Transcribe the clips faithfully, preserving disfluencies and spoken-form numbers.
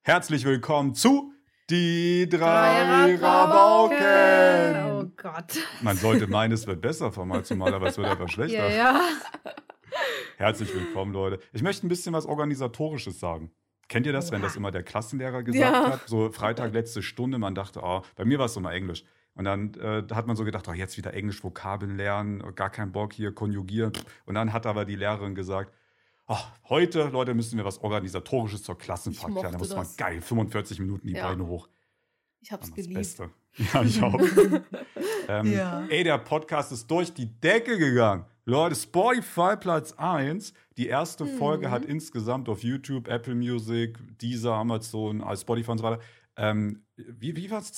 Herzlich willkommen zu Die drei Rabauken. Oh Gott. Man sollte meinen, es wird besser von Mal zu Mal, aber es wird einfach schlechter. Ja, ja. Herzlich willkommen, Leute. Ich möchte ein bisschen was Organisatorisches sagen. Kennt ihr das, wenn das immer der Klassenlehrer gesagt Ja. hat? So Freitag, letzte Stunde, man dachte, oh, bei mir war es immer Englisch. Und dann äh, hat man so gedacht, oh, jetzt wieder Englisch, Vokabeln lernen, gar keinen Bock hier, konjugieren. Und dann hat aber die Lehrerin gesagt, oh, heute, Leute, müssen wir was Organisatorisches zur Klassenfahrt Ich klären. Da mochte muss man das. geil, fünfundvierzig Minuten die Ja. Beine hoch. Ich hab's Das geliebt. Beste. Ja, ich auch. ähm, Ja. Ey, der Podcast ist durch die Decke gegangen. Leute, Spotify Platz eins. Die erste Mhm. Folge hat insgesamt auf YouTube, Apple Music, Deezer, Amazon, äh, Spotify und so weiter, ähm, wie, wie war es?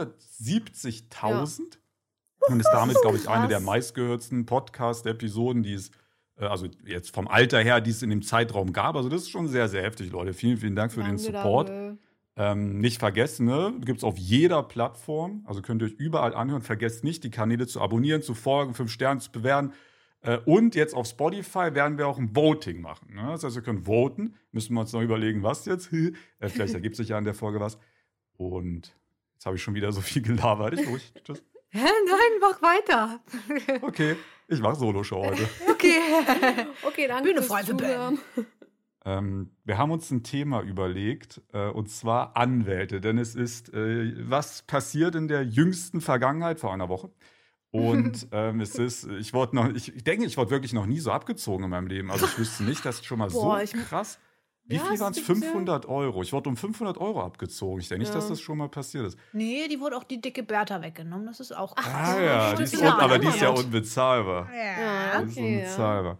zweihundertsiebzigtausend? Und ist damit, glaube ich, eine krass. der meistgehörtsten Podcast-Episoden, die es, äh, also jetzt vom Alter her, die es in dem Zeitraum gab. Also das ist schon sehr, sehr heftig, Leute. Vielen, vielen Dank für den Danke, Support. danke. Ähm, nicht vergessen, ne? Gibt es auf jeder Plattform. Also könnt ihr euch überall anhören. Vergesst nicht, die Kanäle zu abonnieren, zu folgen, fünf Sterne zu bewerten. Äh, und jetzt auf Spotify werden wir auch ein Voting machen. Ne? Das heißt, ihr könnt voten. Müssen wir uns noch überlegen, was jetzt. äh, vielleicht ergibt sich ja in der Folge was. Und jetzt habe ich schon wieder so viel gelabert. Ich ruhig. Tschüss. Hä? Nein, mach weiter. Okay, ich mache Solo-Show heute. Okay. Okay, danke Bühne fürs frei für Zuhören. Ähm, wir haben uns ein Thema überlegt, äh, und zwar Anwälte. Denn es ist, äh, was passiert in der jüngsten Vergangenheit vor einer Woche. Und ähm, es ist, ich wurde noch, ich, ich denke, ich wurde wirklich noch nie so abgezogen in meinem Leben. Also ich wüsste nicht, dass schon mal Boah, so ich- krass. Wie Ja, viel es waren es? gibt ja- fünfhundert Euro. Ich wurde um fünfhundert Euro abgezogen. Ich denke nicht, Ja. dass das schon mal passiert ist. Nee, die wurde auch die dicke Bertha weggenommen. Das ist auch. Ah ja, die ist stimmt. un, Ja, aber die ist ja Anwalt. unbezahlbar. Ja, Die ist okay, ja. unbezahlbar.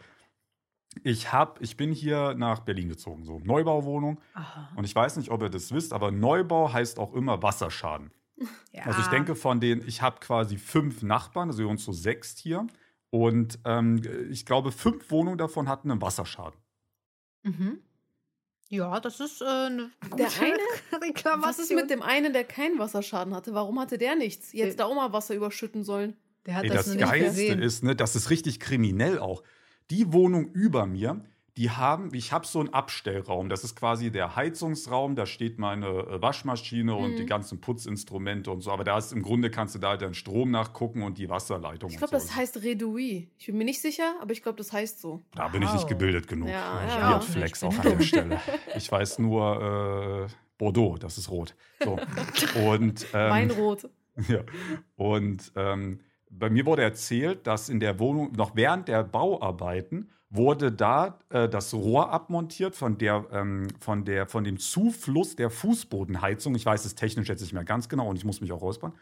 Ich, hab, ich bin hier nach Berlin gezogen, so Neubauwohnung. Aha. Und ich weiß nicht, ob ihr das wisst, aber Neubau heißt auch immer Wasserschaden. Ja. Also ich denke von den, ich habe quasi fünf Nachbarn, also wir uns so sechs hier. Und ähm, ich glaube, fünf Wohnungen davon hatten einen Wasserschaden. Mhm. Ja, das ist äh, eine Der gute eine? Reklamation. Was ist mit dem einen, der keinen Wasserschaden hatte? Warum hatte der nichts? Jetzt da auch mal Wasser überschütten sollen. Der hat Ey, das, das noch nicht Geilste gesehen. ist, ne, das ist richtig kriminell auch. Die Wohnung über mir, die haben, ich habe so einen Abstellraum. Das ist quasi der Heizungsraum. Da steht meine äh, Waschmaschine und Mhm. die ganzen Putzinstrumente und so. Aber da ist im Grunde kannst du da halt den Strom nachgucken und die Wasserleitung. Ich glaube, und so. das heißt Redouis. Ich bin mir nicht sicher, aber ich glaube, das heißt so. Da bin ich nicht Wow. gebildet genug. Ja, ich ja. Weird Flex Ich bin auch an der dumm. Stelle. Ich weiß nur äh, Bordeaux, das ist rot. So. Und, ähm, Weinrot. ja. Und ähm, bei mir wurde erzählt, dass in der Wohnung, noch während der Bauarbeiten, wurde da äh, das Rohr abmontiert von, der, ähm, von, der, von dem Zufluss der Fußbodenheizung. Ich weiß es technisch jetzt nicht mehr ganz genau und ich muss mich auch räuspern.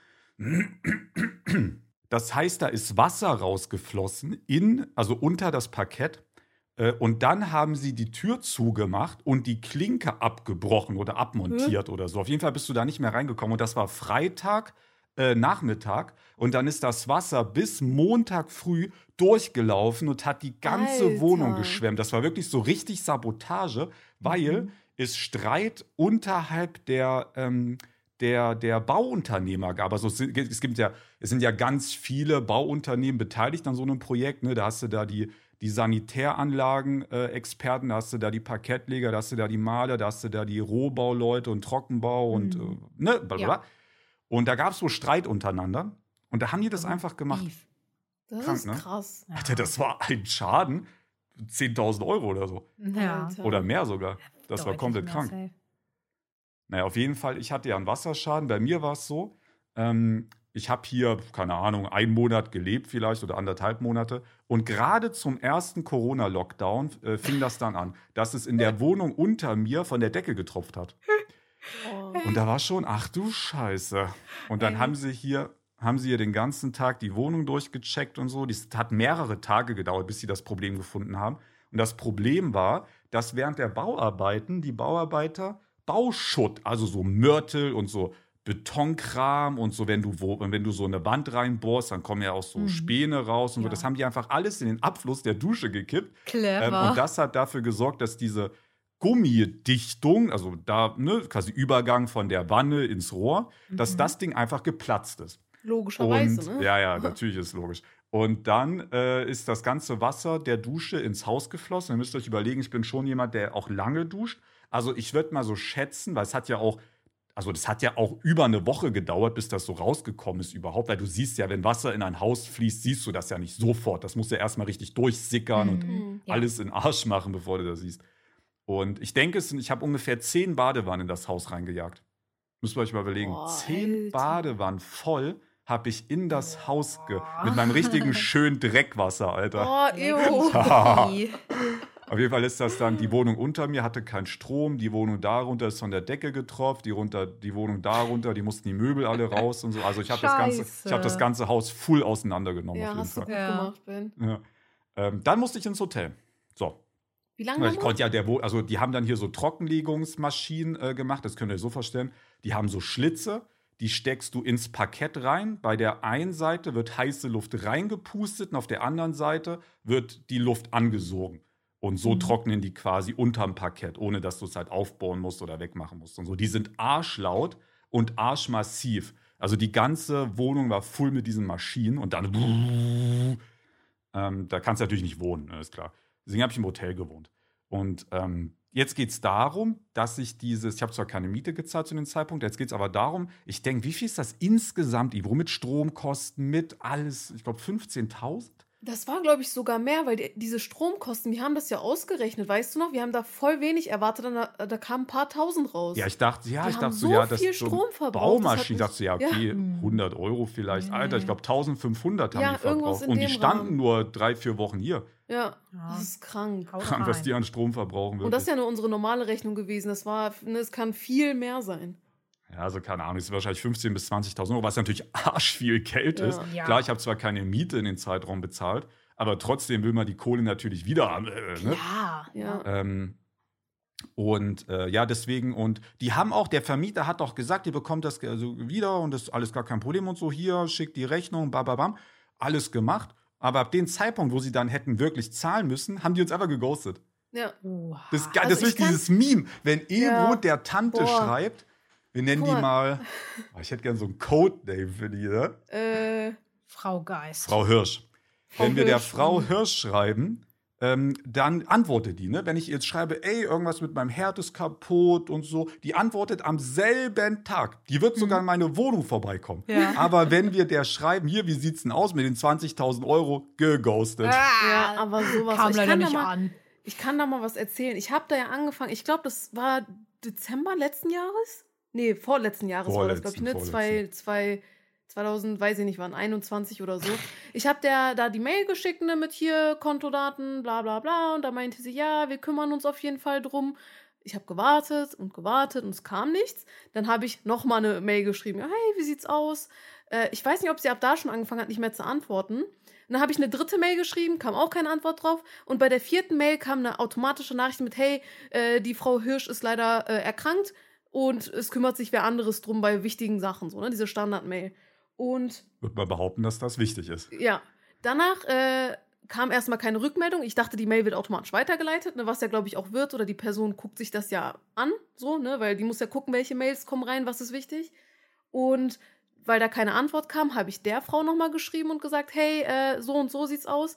Das heißt, da ist Wasser rausgeflossen, in, also unter das Parkett. Äh, und dann haben sie die Tür zugemacht und die Klinke abgebrochen oder abmontiert oder so. Auf jeden Fall bist du da nicht mehr reingekommen. Und das war Freitag äh, Nachmittag. Und dann ist das Wasser bis Montag früh durchgelaufen und hat die ganze Alter. Wohnung geschwemmt. Das war wirklich so richtig Sabotage, weil es Streit unterhalb der, ähm, der, der Bauunternehmer gab. Also es, sind- es, gibt ja, es sind ja ganz viele Bauunternehmen beteiligt an so einem Projekt. Ne? Da hast du da die, die Sanitäranlagen-Experten, da hast du da die Parkettleger, da hast du da die Maler, da hast du da die Rohbauleute und Trockenbau und Mhm. äh, ne, bla, bla, Ja. bla. Und da gab es so Streit untereinander. Und da haben die das einfach gemacht. Beef. Das Krank, ist ne? krass. Ja. Alter, das war ein Schaden. zehntausend Euro oder so. Ja. Alter. Oder mehr sogar. Das war Deutlich komplett mehr krank. safe. Naja, auf jeden Fall, ich hatte ja einen Wasserschaden. Bei mir war es so, ähm, ich habe hier, keine Ahnung, einen Monat gelebt vielleicht oder anderthalb Monate. Und gerade zum ersten Corona-Lockdown äh, fing das dann an, dass es in der Wohnung unter mir von der Decke getropft hat. Oh. Und da war schon, ach du Scheiße. Und dann Ey. haben sie hier, haben sie hier den ganzen Tag die Wohnung durchgecheckt und so. Das hat mehrere Tage gedauert, bis sie das Problem gefunden haben. Und das Problem war, dass während der Bauarbeiten die Bauarbeiter Bauschutt, also so Mörtel und so Betonkram und so, wenn du, wo, wenn du so eine Wand reinbohrst, dann kommen ja auch so Mhm. Späne raus und so. Ja. Das haben die einfach alles in den Abfluss der Dusche gekippt. Ähm, Clever. und das hat dafür gesorgt, dass diese Gummidichtung, also da ne, quasi Übergang von der Wanne ins Rohr, dass Mhm. das Ding einfach geplatzt ist. Logischerweise, Und ne? ja, ja, natürlich ist logisch. Und dann äh, ist das ganze Wasser der Dusche ins Haus geflossen. Ihr müsst euch überlegen, ich bin schon jemand, der auch lange duscht. Also ich würde mal so schätzen, weil es hat ja auch, also das hat ja auch über eine Woche gedauert, bis das so rausgekommen ist überhaupt. Weil du siehst ja, wenn Wasser in ein Haus fließt, siehst du das ja nicht sofort. Das muss ja erstmal richtig durchsickern und Mhm. Ja. alles in den Arsch machen, bevor du das siehst. Und ich denke, es sind, ich habe ungefähr zehn Badewannen in das Haus reingejagt. Müsst ihr euch mal überlegen. Boah, zehn Alter. Badewannen voll habe ich in das Haus ge... Mit meinem richtigen schönen Dreckwasser, Alter. Oh, ew. Lecky. Auf jeden Fall ist das dann, die Wohnung unter mir hatte keinen Strom, die Wohnung darunter ist von der Decke getroffen, die, runter, die Wohnung darunter, die mussten die Möbel alle raus und so. Also ich habe das, ganze- Scheiße. ich hab das ganze Haus full auseinandergenommen. Ja, auf jeden hast du Fall. gut Ja. gemacht, Ben. Ja. Ähm, dann musste ich ins Hotel. So. Wie lange Weil ich nochmal? konnte ja der Wo also die haben dann hier so Trockenlegungsmaschinen äh, gemacht, das könnt ihr euch so vorstellen. Die haben so Schlitze, die steckst du ins Parkett rein. Bei der einen Seite wird heiße Luft reingepustet und auf der anderen Seite wird die Luft angesogen. Und so Mhm. trocknen die quasi unterm Parkett, ohne dass du es halt aufbauen musst oder wegmachen musst. Und so. Die sind arschlaut und arschmassiv. Also die ganze Wohnung war voll mit diesen Maschinen und dann ähm, da kannst du natürlich nicht wohnen, ne, ist klar. Deswegen habe ich im Hotel gewohnt. Und ähm, jetzt geht es darum, dass ich dieses, ich habe zwar keine Miete gezahlt zu dem Zeitpunkt, jetzt geht es aber darum, ich denke, wie viel ist das insgesamt, Ivo, mit Stromkosten, mit alles, ich glaube fünfzehntausend? Das war, glaube ich, sogar mehr, weil die, diese Stromkosten, wir haben das ja ausgerechnet, weißt du noch? Wir haben da voll wenig erwartet, dann da, da kamen ein paar tausend raus. Ja, ich dachte, ja, Die ich haben dachte so, so ja, das viel ist so Strom verbraucht, das Baumaschine. hat Ich dachte so, ja, mich- okay, Ja. hundert Euro vielleicht. Nee. Alter, ich glaube eintausendfünfhundert haben Ja, die irgendwas verbraucht. in Und die dem standen Rahmen. nur drei, vier Wochen hier. Ja, Ja. das ist krank. Haut Krank, was rein. die an Strom verbrauchen. Und das ist wirklich. ja nur unsere normale Rechnung gewesen. Das war, ne, es kann viel mehr sein. Ja, also keine Ahnung, es ist wahrscheinlich fünfzehntausend bis zwanzigtausend Euro, was natürlich arschviel Geld Ja. ist. Ja. Klar, ich habe zwar keine Miete in den Zeitraum bezahlt, aber trotzdem will man die Kohle natürlich wieder haben. Äh, ne? Ja. Ja. Ähm, und äh, ja, deswegen, und die haben auch, der Vermieter hat auch gesagt, ihr bekommt das also wieder und das ist alles gar kein Problem und so, hier, schickt die Rechnung, bababam, alles gemacht. Aber ab dem Zeitpunkt, wo sie dann hätten wirklich zahlen müssen, haben die uns einfach geghostet. Ja. Oha. Das, ist geil, Also das ist ich kann- dieses Meme, wenn Evo Ja. der Tante Boah. schreibt, wir nennen Guck die mal. mal, oh, ich hätte gerne so einen Codename für die, ne? Äh, Frau Geist. Frau Hirsch. Frau Wenn wir der Hirsch, Frau mhm. Hirsch schreiben, ähm, dann antwortet die, ne? Wenn ich jetzt schreibe, ey, irgendwas mit meinem Herd ist kaputt und so, die antwortet am selben Tag. Die wird sogar in meine Wohnung vorbeikommen. Ja. Aber wenn wir der schreiben, hier, wie sieht's denn aus mit den zwanzigtausend Euro, geghostet. ja, aber sowas. Kam ich, leider kann da nicht mal, an. ich kann da mal was erzählen. Ich habe da ja angefangen, ich glaube, das war Dezember letzten Jahres? Nee, vorletzten Jahres war das, glaube ich, ne? Vorletzten, Zwei, zwei, zweitausend, weiß ich nicht, wann, einundzwanzig oder so. Ich habe der da die Mail geschickt, ne, mit hier Kontodaten, bla bla bla. Und da meinte sie, ja, wir kümmern uns auf jeden Fall drum. Ich habe gewartet und gewartet und es kam nichts. Dann habe ich nochmal eine Mail geschrieben. Ja, hey, wie sieht's aus? Äh, ich weiß nicht, ob sie ab da schon angefangen hat, nicht mehr zu antworten. Und dann habe ich eine dritte Mail geschrieben, kam auch keine Antwort drauf. Und bei der vierten Mail kam eine automatische Nachricht mit, hey, äh, die Frau Hirsch ist leider äh, erkrankt und es kümmert sich wer anderes drum bei wichtigen Sachen, so, ne? Diese Standard-Mail. Und Würde man behaupten, dass das wichtig ist. ja, danach äh, kam erstmal keine Rückmeldung. Ich dachte, die Mail wird automatisch weitergeleitet, ne, was ja, glaube ich, auch wird. Oder die Person guckt sich das ja an, so, ne, weil die muss ja gucken, welche Mails kommen rein, was ist wichtig. Und weil da keine Antwort kam, habe ich der Frau nochmal geschrieben und gesagt, hey, äh, so und so sieht's aus.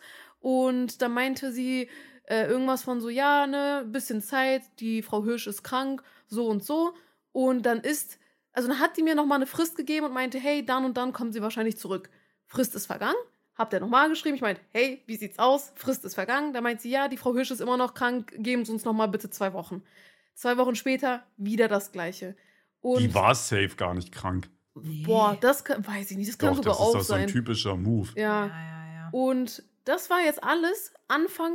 Und dann meinte sie äh, irgendwas von so, ja, ne, bisschen Zeit, die Frau Hirsch ist krank, so und so. Und dann ist, also dann hat die mir nochmal eine Frist gegeben und meinte, hey, dann und dann kommen sie wahrscheinlich zurück. Frist ist vergangen. Hab der nochmal geschrieben. Ich meinte, hey, wie sieht's aus? Frist ist vergangen. Da meint sie, ja, die Frau Hirsch ist immer noch krank. Geben Sie uns nochmal bitte zwei Wochen. Zwei Wochen später wieder das Gleiche. Und Die war safe gar nicht krank. boah, das kann, weiß ich nicht. Das kann Doch, sogar das ist auch doch so ein sein. typischer Move. Ja. Ja, ja, ja. Und das war jetzt alles Anfang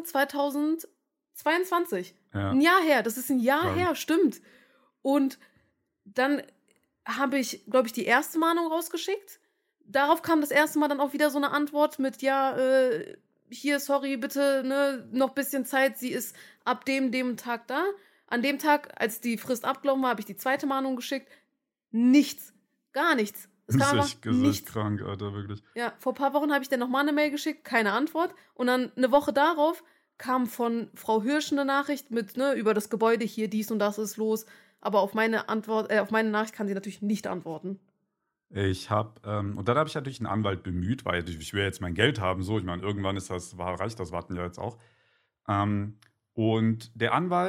zweitausendzweiundzwanzig. Ja. Ein Jahr her. Das ist ein Jahr Krank. her, stimmt. Und dann habe ich, glaube ich, die erste Mahnung rausgeschickt. Darauf kam das erste Mal dann auch wieder so eine Antwort mit, ja, äh, hier, sorry, bitte, ne, noch ein bisschen Zeit. Sie ist ab dem, dem Tag da. An dem Tag, als die Frist abgelaufen war, habe ich die zweite Mahnung geschickt. Nichts. Gar nichts. Es kam einfach Gesicht, Gesicht nichts. krank, Alter, wirklich. Ja, vor ein paar Wochen habe ich dann nochmal eine Mail geschickt, keine Antwort. Und dann eine Woche darauf kam von Frau Hirsch eine Nachricht mit, ne, über das Gebäude hier, dies und das ist los. Aber auf meine Antwort, äh, auf meine Nachricht kann sie natürlich nicht antworten. Ich habe, ähm, und dann habe ich natürlich einen Anwalt bemüht, weil ich will jetzt mein Geld haben, so. Ich meine, irgendwann ist das, war reicht das, warten ja jetzt auch. Ähm, und der Anwalt,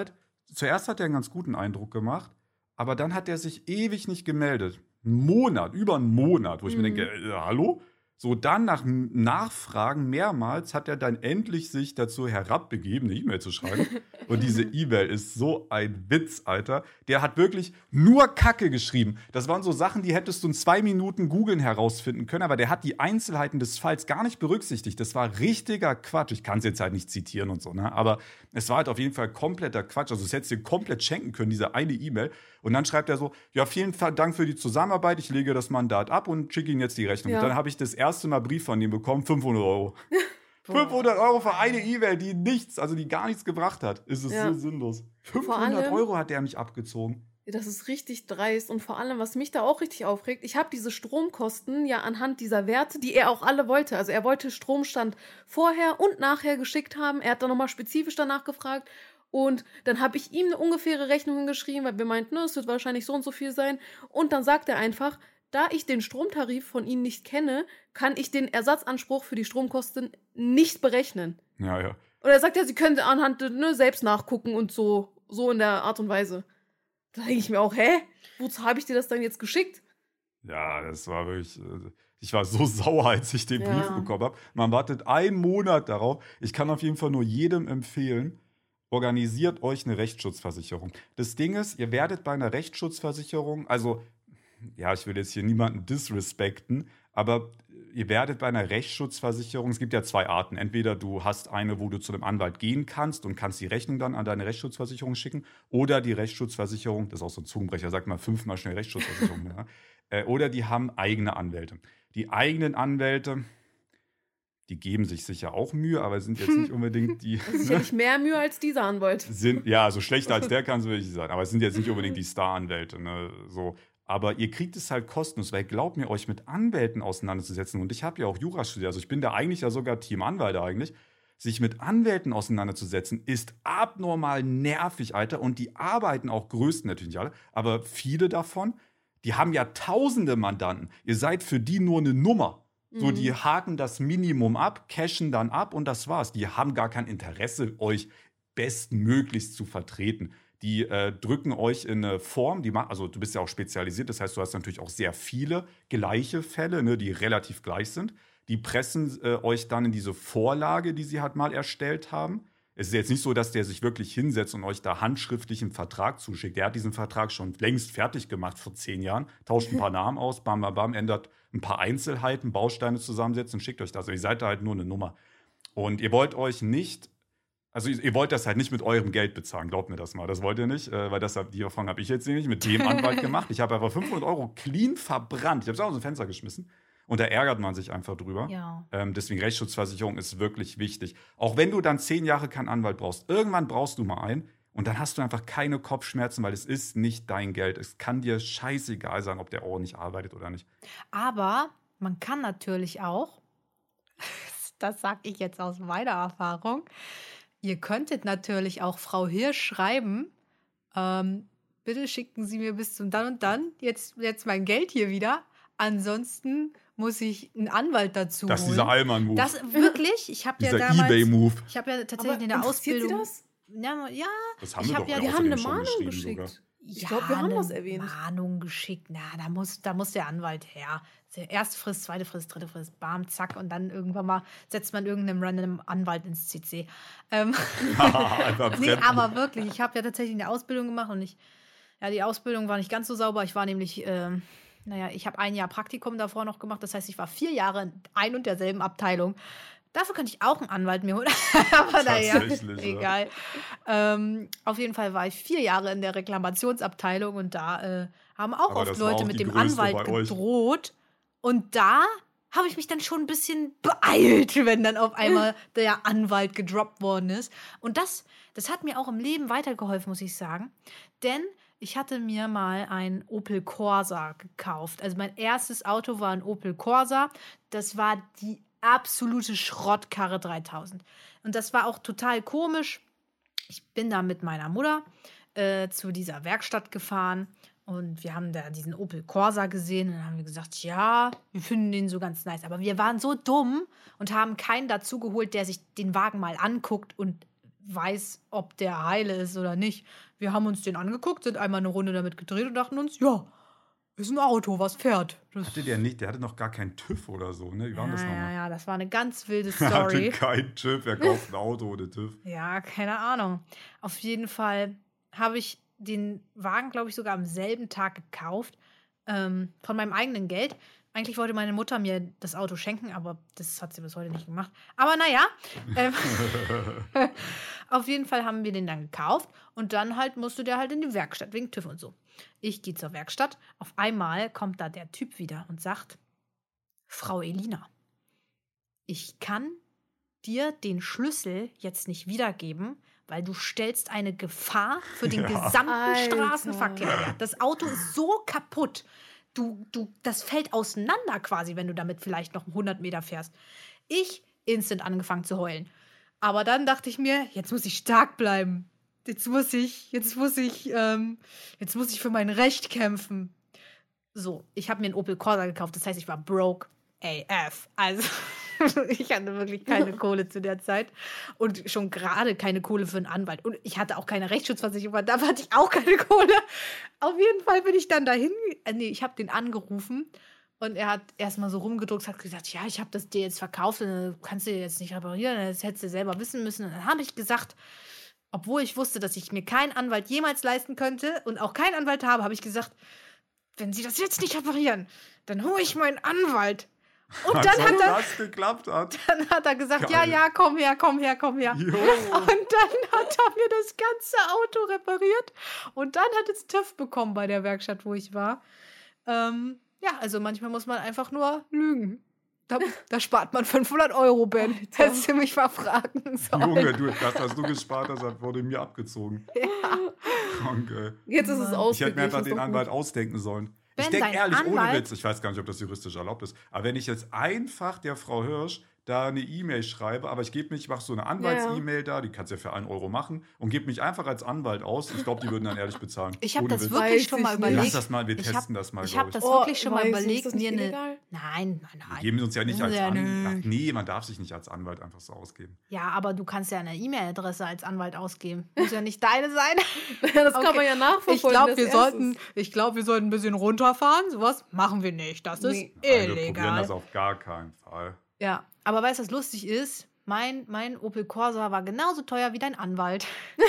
zuerst hat er einen ganz guten Eindruck gemacht, aber dann hat er sich ewig nicht gemeldet. Einen Monat, über einen Monat, wo ich Mhm. mir denke, äh, hallo? So, dann nach M- Nachfragen mehrmals hat er dann endlich sich dazu herabbegeben, eine E-Mail zu schreiben. Und diese E-Mail ist so ein Witz, Alter. Der hat wirklich nur Kacke geschrieben. Das waren so Sachen, die hättest du in zwei Minuten googeln herausfinden können, aber der hat die Einzelheiten des Falls gar nicht berücksichtigt. Das war richtiger Quatsch. Ich kann es jetzt halt nicht zitieren und so, ne? Aber es war halt auf jeden Fall kompletter Quatsch. Also es hättest du dir komplett schenken können, diese eine E-Mail. Und dann schreibt er so, ja, vielen Dank für die Zusammenarbeit. Ich lege das Mandat ab und schicke Ihnen jetzt die Rechnung. Ja. Und dann habe ich das erste Mal Brief von ihm bekommen, fünfhundert Euro. fünfhundert Euro für eine E-Mail, die nichts, also die gar nichts gebracht hat. Ist es Ja. so sinnlos. fünfhundert allem- Euro hat der mich abgezogen. Das ist richtig dreist und vor allem, was mich da auch richtig aufregt, ich habe diese Stromkosten ja anhand dieser Werte, die er auch alle wollte. Also er wollte Stromstand vorher und nachher geschickt haben. Er hat dann nochmal spezifisch danach gefragt und dann habe ich ihm eine ungefähre Rechnung geschrieben, weil wir meinten, ne, es wird wahrscheinlich so und so viel sein. Und dann sagt er einfach, da ich den Stromtarif von Ihnen nicht kenne, kann ich den Ersatzanspruch für die Stromkosten nicht berechnen. Ja, ja. Oder er sagt ja, Sie können anhand ne, selbst nachgucken und so, so in der Art und Weise. Da denke ich mir auch, hä? Wozu habe ich dir das dann jetzt geschickt? Ja, das war wirklich. äh, Ich war so sauer, als ich den Ja. Brief bekommen habe. Man wartet einen Monat darauf. Ich kann auf jeden Fall nur jedem empfehlen, organisiert euch eine Rechtsschutzversicherung. Das Ding ist, ihr werdet bei einer Rechtsschutzversicherung, also, ja, ich will jetzt hier niemanden disrespekten, aber ihr werdet bei einer Rechtsschutzversicherung, es gibt ja zwei Arten. Entweder du hast eine, wo du zu einem Anwalt gehen kannst und kannst die Rechnung dann an deine Rechtsschutzversicherung schicken, oder die Rechtsschutzversicherung, das ist auch so ein Zungenbrecher, sagt mal fünfmal schnell Rechtsschutzversicherung, ja. Äh, oder die haben eigene Anwälte. Die eigenen Anwälte, die geben sich sicher auch Mühe, aber sind jetzt nicht unbedingt die. Das ist sicherlich mehr Mühe als dieser Anwalt. sind, ja, so schlechter als der kann es wirklich nicht sein. Aber es sind jetzt nicht unbedingt die Star-Anwälte. Ne? So. Aber ihr kriegt es halt kostenlos, weil glaubt mir, euch mit Anwälten auseinanderzusetzen. Und ich habe ja auch Jura studiert, also ich bin da eigentlich ja sogar Teamanwalt eigentlich. Sich mit Anwälten auseinanderzusetzen, ist abnormal nervig, Alter. Und die arbeiten auch größten natürlich nicht alle, aber viele davon, die haben ja tausende Mandanten. Ihr seid für die nur eine Nummer. So, die haken das Minimum ab, cashen dann ab und das war's. Die haben gar kein Interesse, euch bestmöglichst zu vertreten. Die äh, drücken euch in eine Form, die ma- also du bist ja auch spezialisiert, das heißt, du hast natürlich auch sehr viele gleiche Fälle, ne, die relativ gleich sind. Die pressen äh, euch dann in diese Vorlage, die sie halt mal erstellt haben. Es ist jetzt nicht so, dass der sich wirklich hinsetzt und euch da handschriftlich einen Vertrag zuschickt. Der hat diesen Vertrag schon längst fertig gemacht vor zehn Jahren, tauscht ein paar Namen aus, bam, bam, bam, ändert ein paar Einzelheiten, Bausteine zusammensetzt und schickt euch das. Also ihr seid da halt nur eine Nummer. Und ihr wollt euch nicht, also ihr wollt das halt nicht mit eurem Geld bezahlen, glaubt mir das mal. Das wollt ihr nicht, äh, weil das hab, die Erfahrung habe ich jetzt nicht mit dem Anwalt gemacht. Ich habe einfach fünfhundert Euro clean verbrannt. Ich habe es auch aus dem Fenster geschmissen. Und da ärgert man sich einfach drüber. Ja. Ähm, deswegen Rechtsschutzversicherung ist wirklich wichtig. Auch wenn du dann zehn Jahre keinen Anwalt brauchst, irgendwann brauchst du mal einen und dann hast du einfach keine Kopfschmerzen, weil es ist nicht dein Geld. Es kann dir scheißegal sein, ob der Euro nicht arbeitet oder nicht. Aber man kann natürlich auch, das sage ich jetzt aus meiner Erfahrung, ihr könntet natürlich auch Frau Hirsch schreiben, ähm, bitte schicken Sie mir bis zum dann und dann jetzt, jetzt mein Geld hier wieder. Ansonsten muss ich einen Anwalt dazu Das ist holen. dieser Allmann-Move. Das wirklich, ich habe ja Dieser damals, Ebay-Move. ich habe ja tatsächlich Aber in der interessiert Ausbildung, Sie das? ja, ja, Das haben ich wir hab doch ja- ja Wir haben außerdem eine schon Mahnung geschrieben geschickt. sogar. Ich glaube, wir haben eine das erwähnt. Mahnung geschickt. Na, da muss, da muss der Anwalt her. Erste Frist, zweite Frist, dritte Frist, bam, zack. Und dann irgendwann mal setzt man irgendeinem random Anwalt ins C C. Ähm, Einfach nee, fremd. aber wirklich, ich habe ja tatsächlich eine Ausbildung gemacht und ich, ja, die Ausbildung war nicht ganz so sauber. Ich war nämlich, ähm, naja, ich habe ein Jahr Praktikum davor noch gemacht. Das heißt, ich war vier Jahre in ein und derselben Abteilung. Dafür könnte ich auch einen Anwalt mir holen. Aber naja, Tatsächlich, ja. egal. Ähm, auf jeden Fall war ich vier Jahre in der Reklamationsabteilung und da äh, haben auch Aber oft das war Leute auch mit die dem größte Anwalt bei euch. gedroht. Und da habe ich mich dann schon ein bisschen beeilt, wenn dann auf einmal der Anwalt gedroppt worden ist. Und das, das hat mir auch im Leben weitergeholfen, muss ich sagen. Denn ich hatte mir mal ein Opel Corsa gekauft. Also mein erstes Auto war ein Opel Corsa. Das war die absolute Schrottkarre dreitausend. Und das war auch total komisch. Ich bin da mit meiner Mutter äh, zu dieser Werkstatt gefahren und wir haben da diesen Opel Corsa gesehen und dann haben wir gesagt, ja, wir finden den so ganz nice. Aber wir waren so dumm und haben keinen dazu geholt, der sich den Wagen mal anguckt und weiß, ob der heile ist oder nicht. Wir haben uns den angeguckt, sind einmal eine Runde damit gedreht und dachten uns, ja, ist ein Auto, was fährt. Das Hatte der nicht, der hatte noch gar keinen TÜV oder so, ne? Wie war ja, das ja, nochmal? ja, das war eine ganz wilde Er hatte Story. keinen TÜV, er kauft ein Auto ohne TÜV. Ja, keine Ahnung. Auf jeden Fall habe ich den Wagen, glaube ich, sogar am selben Tag gekauft. Ähm, von meinem eigenen Geld. Eigentlich wollte meine Mutter mir das Auto schenken, aber das hat sie bis heute nicht gemacht. Aber naja, ähm, auf jeden Fall haben wir den dann gekauft und dann halt musste der halt in die Werkstatt wegen TÜV und so. Ich gehe zur Werkstatt. Auf einmal kommt da der Typ wieder und sagt, Frau Elina, ich kann dir den Schlüssel jetzt nicht wiedergeben, weil du stellst eine Gefahr für den Ja. gesamten Alter. Straßenverkehr her. Das Auto ist so kaputt. Du, du, das fällt auseinander quasi, wenn du damit vielleicht noch hundert Meter fährst. Ich instant angefangen zu heulen. Aber dann dachte ich mir, jetzt muss ich stark bleiben. Jetzt muss ich, jetzt muss ich, ähm, jetzt muss ich für mein Recht kämpfen. So, ich habe mir einen Opel Corsa gekauft. Das heißt, ich war broke A F. Also, ich hatte wirklich keine Kohle zu der Zeit. Und schon gerade keine Kohle für einen Anwalt. Und ich hatte auch keine Rechtsschutzversicherung, weil da hatte ich auch keine Kohle. Auf jeden Fall bin ich dann dahin. Äh, nee, ich habe den angerufen. Und er hat erstmal so rumgedruckt, hat gesagt, ja, ich habe das dir jetzt verkauft, und äh, kannst du jetzt nicht reparieren, das hättest du selber wissen müssen. Und dann habe ich gesagt, obwohl ich wusste, dass ich mir keinen Anwalt jemals leisten könnte und auch keinen Anwalt habe, habe ich gesagt, wenn Sie das jetzt nicht reparieren, dann hole ich meinen Anwalt. Und dann Als hat, ob er, das geklappt hat. dann hat er gesagt, Geil. ja, ja, komm her, komm her, komm her. Jo. Und dann hat er mir das ganze Auto repariert. Und dann hat es TÜV bekommen bei der Werkstatt, wo ich war. Ähm, ja, also manchmal muss man einfach nur lügen. Da, da spart man fünfhundert Euro, Ben. Alter. Hättest du mich mal fragen sollen. Junge, du, das, was du gespart hast, das wurde mir abgezogen. Ja. Krank, ey. Jetzt ist es Mann. ausgeglichen. Ich hätte mir einfach ist den doch Anwalt gut. ausdenken sollen. Wenn Ich denke dein ehrlich, ohne Anwalt- Witz, ich weiß gar nicht, ob das juristisch erlaubt ist, aber wenn ich jetzt einfach der Frau Hirsch da eine E-Mail schreibe, aber ich gebe mich, ich mache so eine Anwalts-E-Mail da, die kannst du ja für einen Euro machen und gebe mich einfach als Anwalt aus. Ich glaube, die würden dann ehrlich bezahlen. Ich habe Ohne das Witz. wirklich Weiß schon mal ich nicht. überlegt. Lass das mal, wir Ich testen hab- das mal, Ich glaube habe ich. das Oh, wirklich schon mal weiß nicht, ist überlegt, das mir nicht eine. illegal? Nein, nein, nein. Wir geben uns ja nicht als Ja, Anwalt. nö. Nee, man darf sich nicht als Anwalt einfach so ausgeben. Ja, aber du kannst ja eine E-Mail-Adresse als Anwalt ausgeben. Muss ja nicht deine sein. Das kann Okay. man ja nachverfolgen. Ich glaube, als wir erstes. sollten, ich glaube, wir sollten ein bisschen runterfahren. Sowas machen wir nicht. Das ist Nee. Nein, wir probieren illegal. das auf gar keinen Fall. Ja, aber weißt du, was lustig ist? Mein, mein Opel Corsa war genauso teuer wie dein Anwalt.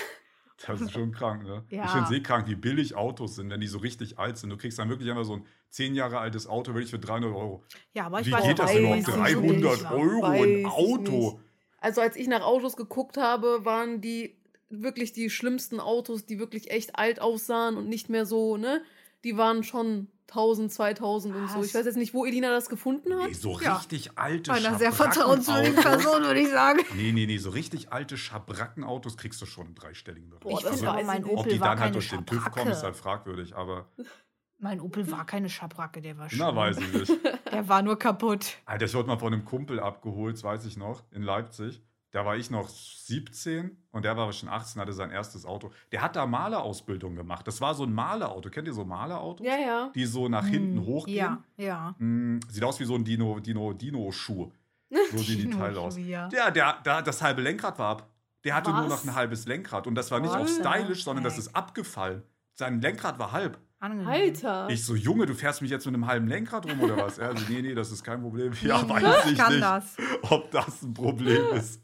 Das ist schon krank, ne? Ja. Ich finde es eh krank, wie billig Autos sind, wenn die so richtig alt sind. Du kriegst dann wirklich einfach so ein zehn Jahre altes Auto, wirklich für dreihundert Euro. Ja, aber ich Wie weiß geht auch das nicht, überhaupt? wie es dreihundert billig war. Euro Weiß ein ich Auto. nicht. Also als ich nach Autos geguckt habe, waren die wirklich die schlimmsten Autos, die wirklich echt alt aussahen und nicht mehr so, ne? Die waren schon tausend, zweitausend und so. Was? Ich weiß jetzt nicht, wo Elina das gefunden hat. Nee, so Ja. richtig alte Bei einer sehr Schabrackenautos. vertrauenswürdigen Person, würde ich sagen. Nee, nee, nee, so richtig alte Schabrackenautos kriegst du schon im dreistelligen Bereich. Boah, Ich das finde weiß aber, ich mein nicht. ob Opel die war dann halt keine durch den TÜV kommen, ist Schabracke. halt fragwürdig, aber Mein Opel war keine Schabracke, der war schön. na, weiß ich nicht. Der war nur kaputt. Alter, ich wurde mal von einem Kumpel abgeholt, das weiß ich noch, in Leipzig. Da war ich noch siebzehn und der war schon achtzehn, hatte sein erstes Auto. Der hat da Malerausbildung gemacht. Das war so ein Malerauto. Kennt ihr so Malerautos? Ja, ja. Die so nach hinten Hm, hochgehen. Ja, ja. Mm, sieht aus wie so ein Dino, Dino, Dino-Schuh. So sehen die Teile aus. Dino-Schuh, ja. Ja, der, der, das halbe Lenkrad war ab. Der hatte nur Was? noch ein halbes Lenkrad. Und das war nicht auf Was? stylisch, sondern das Okay. ist abgefallen. Sein Lenkrad war halb. Angenehm. Alter. Ich so, Junge, du fährst mich jetzt mit einem halben Lenkrad rum oder was? Er so, nee, nee, das ist kein Problem. Ja, Nee, weiß ich ich kann nicht, das. ob das ein Problem ist.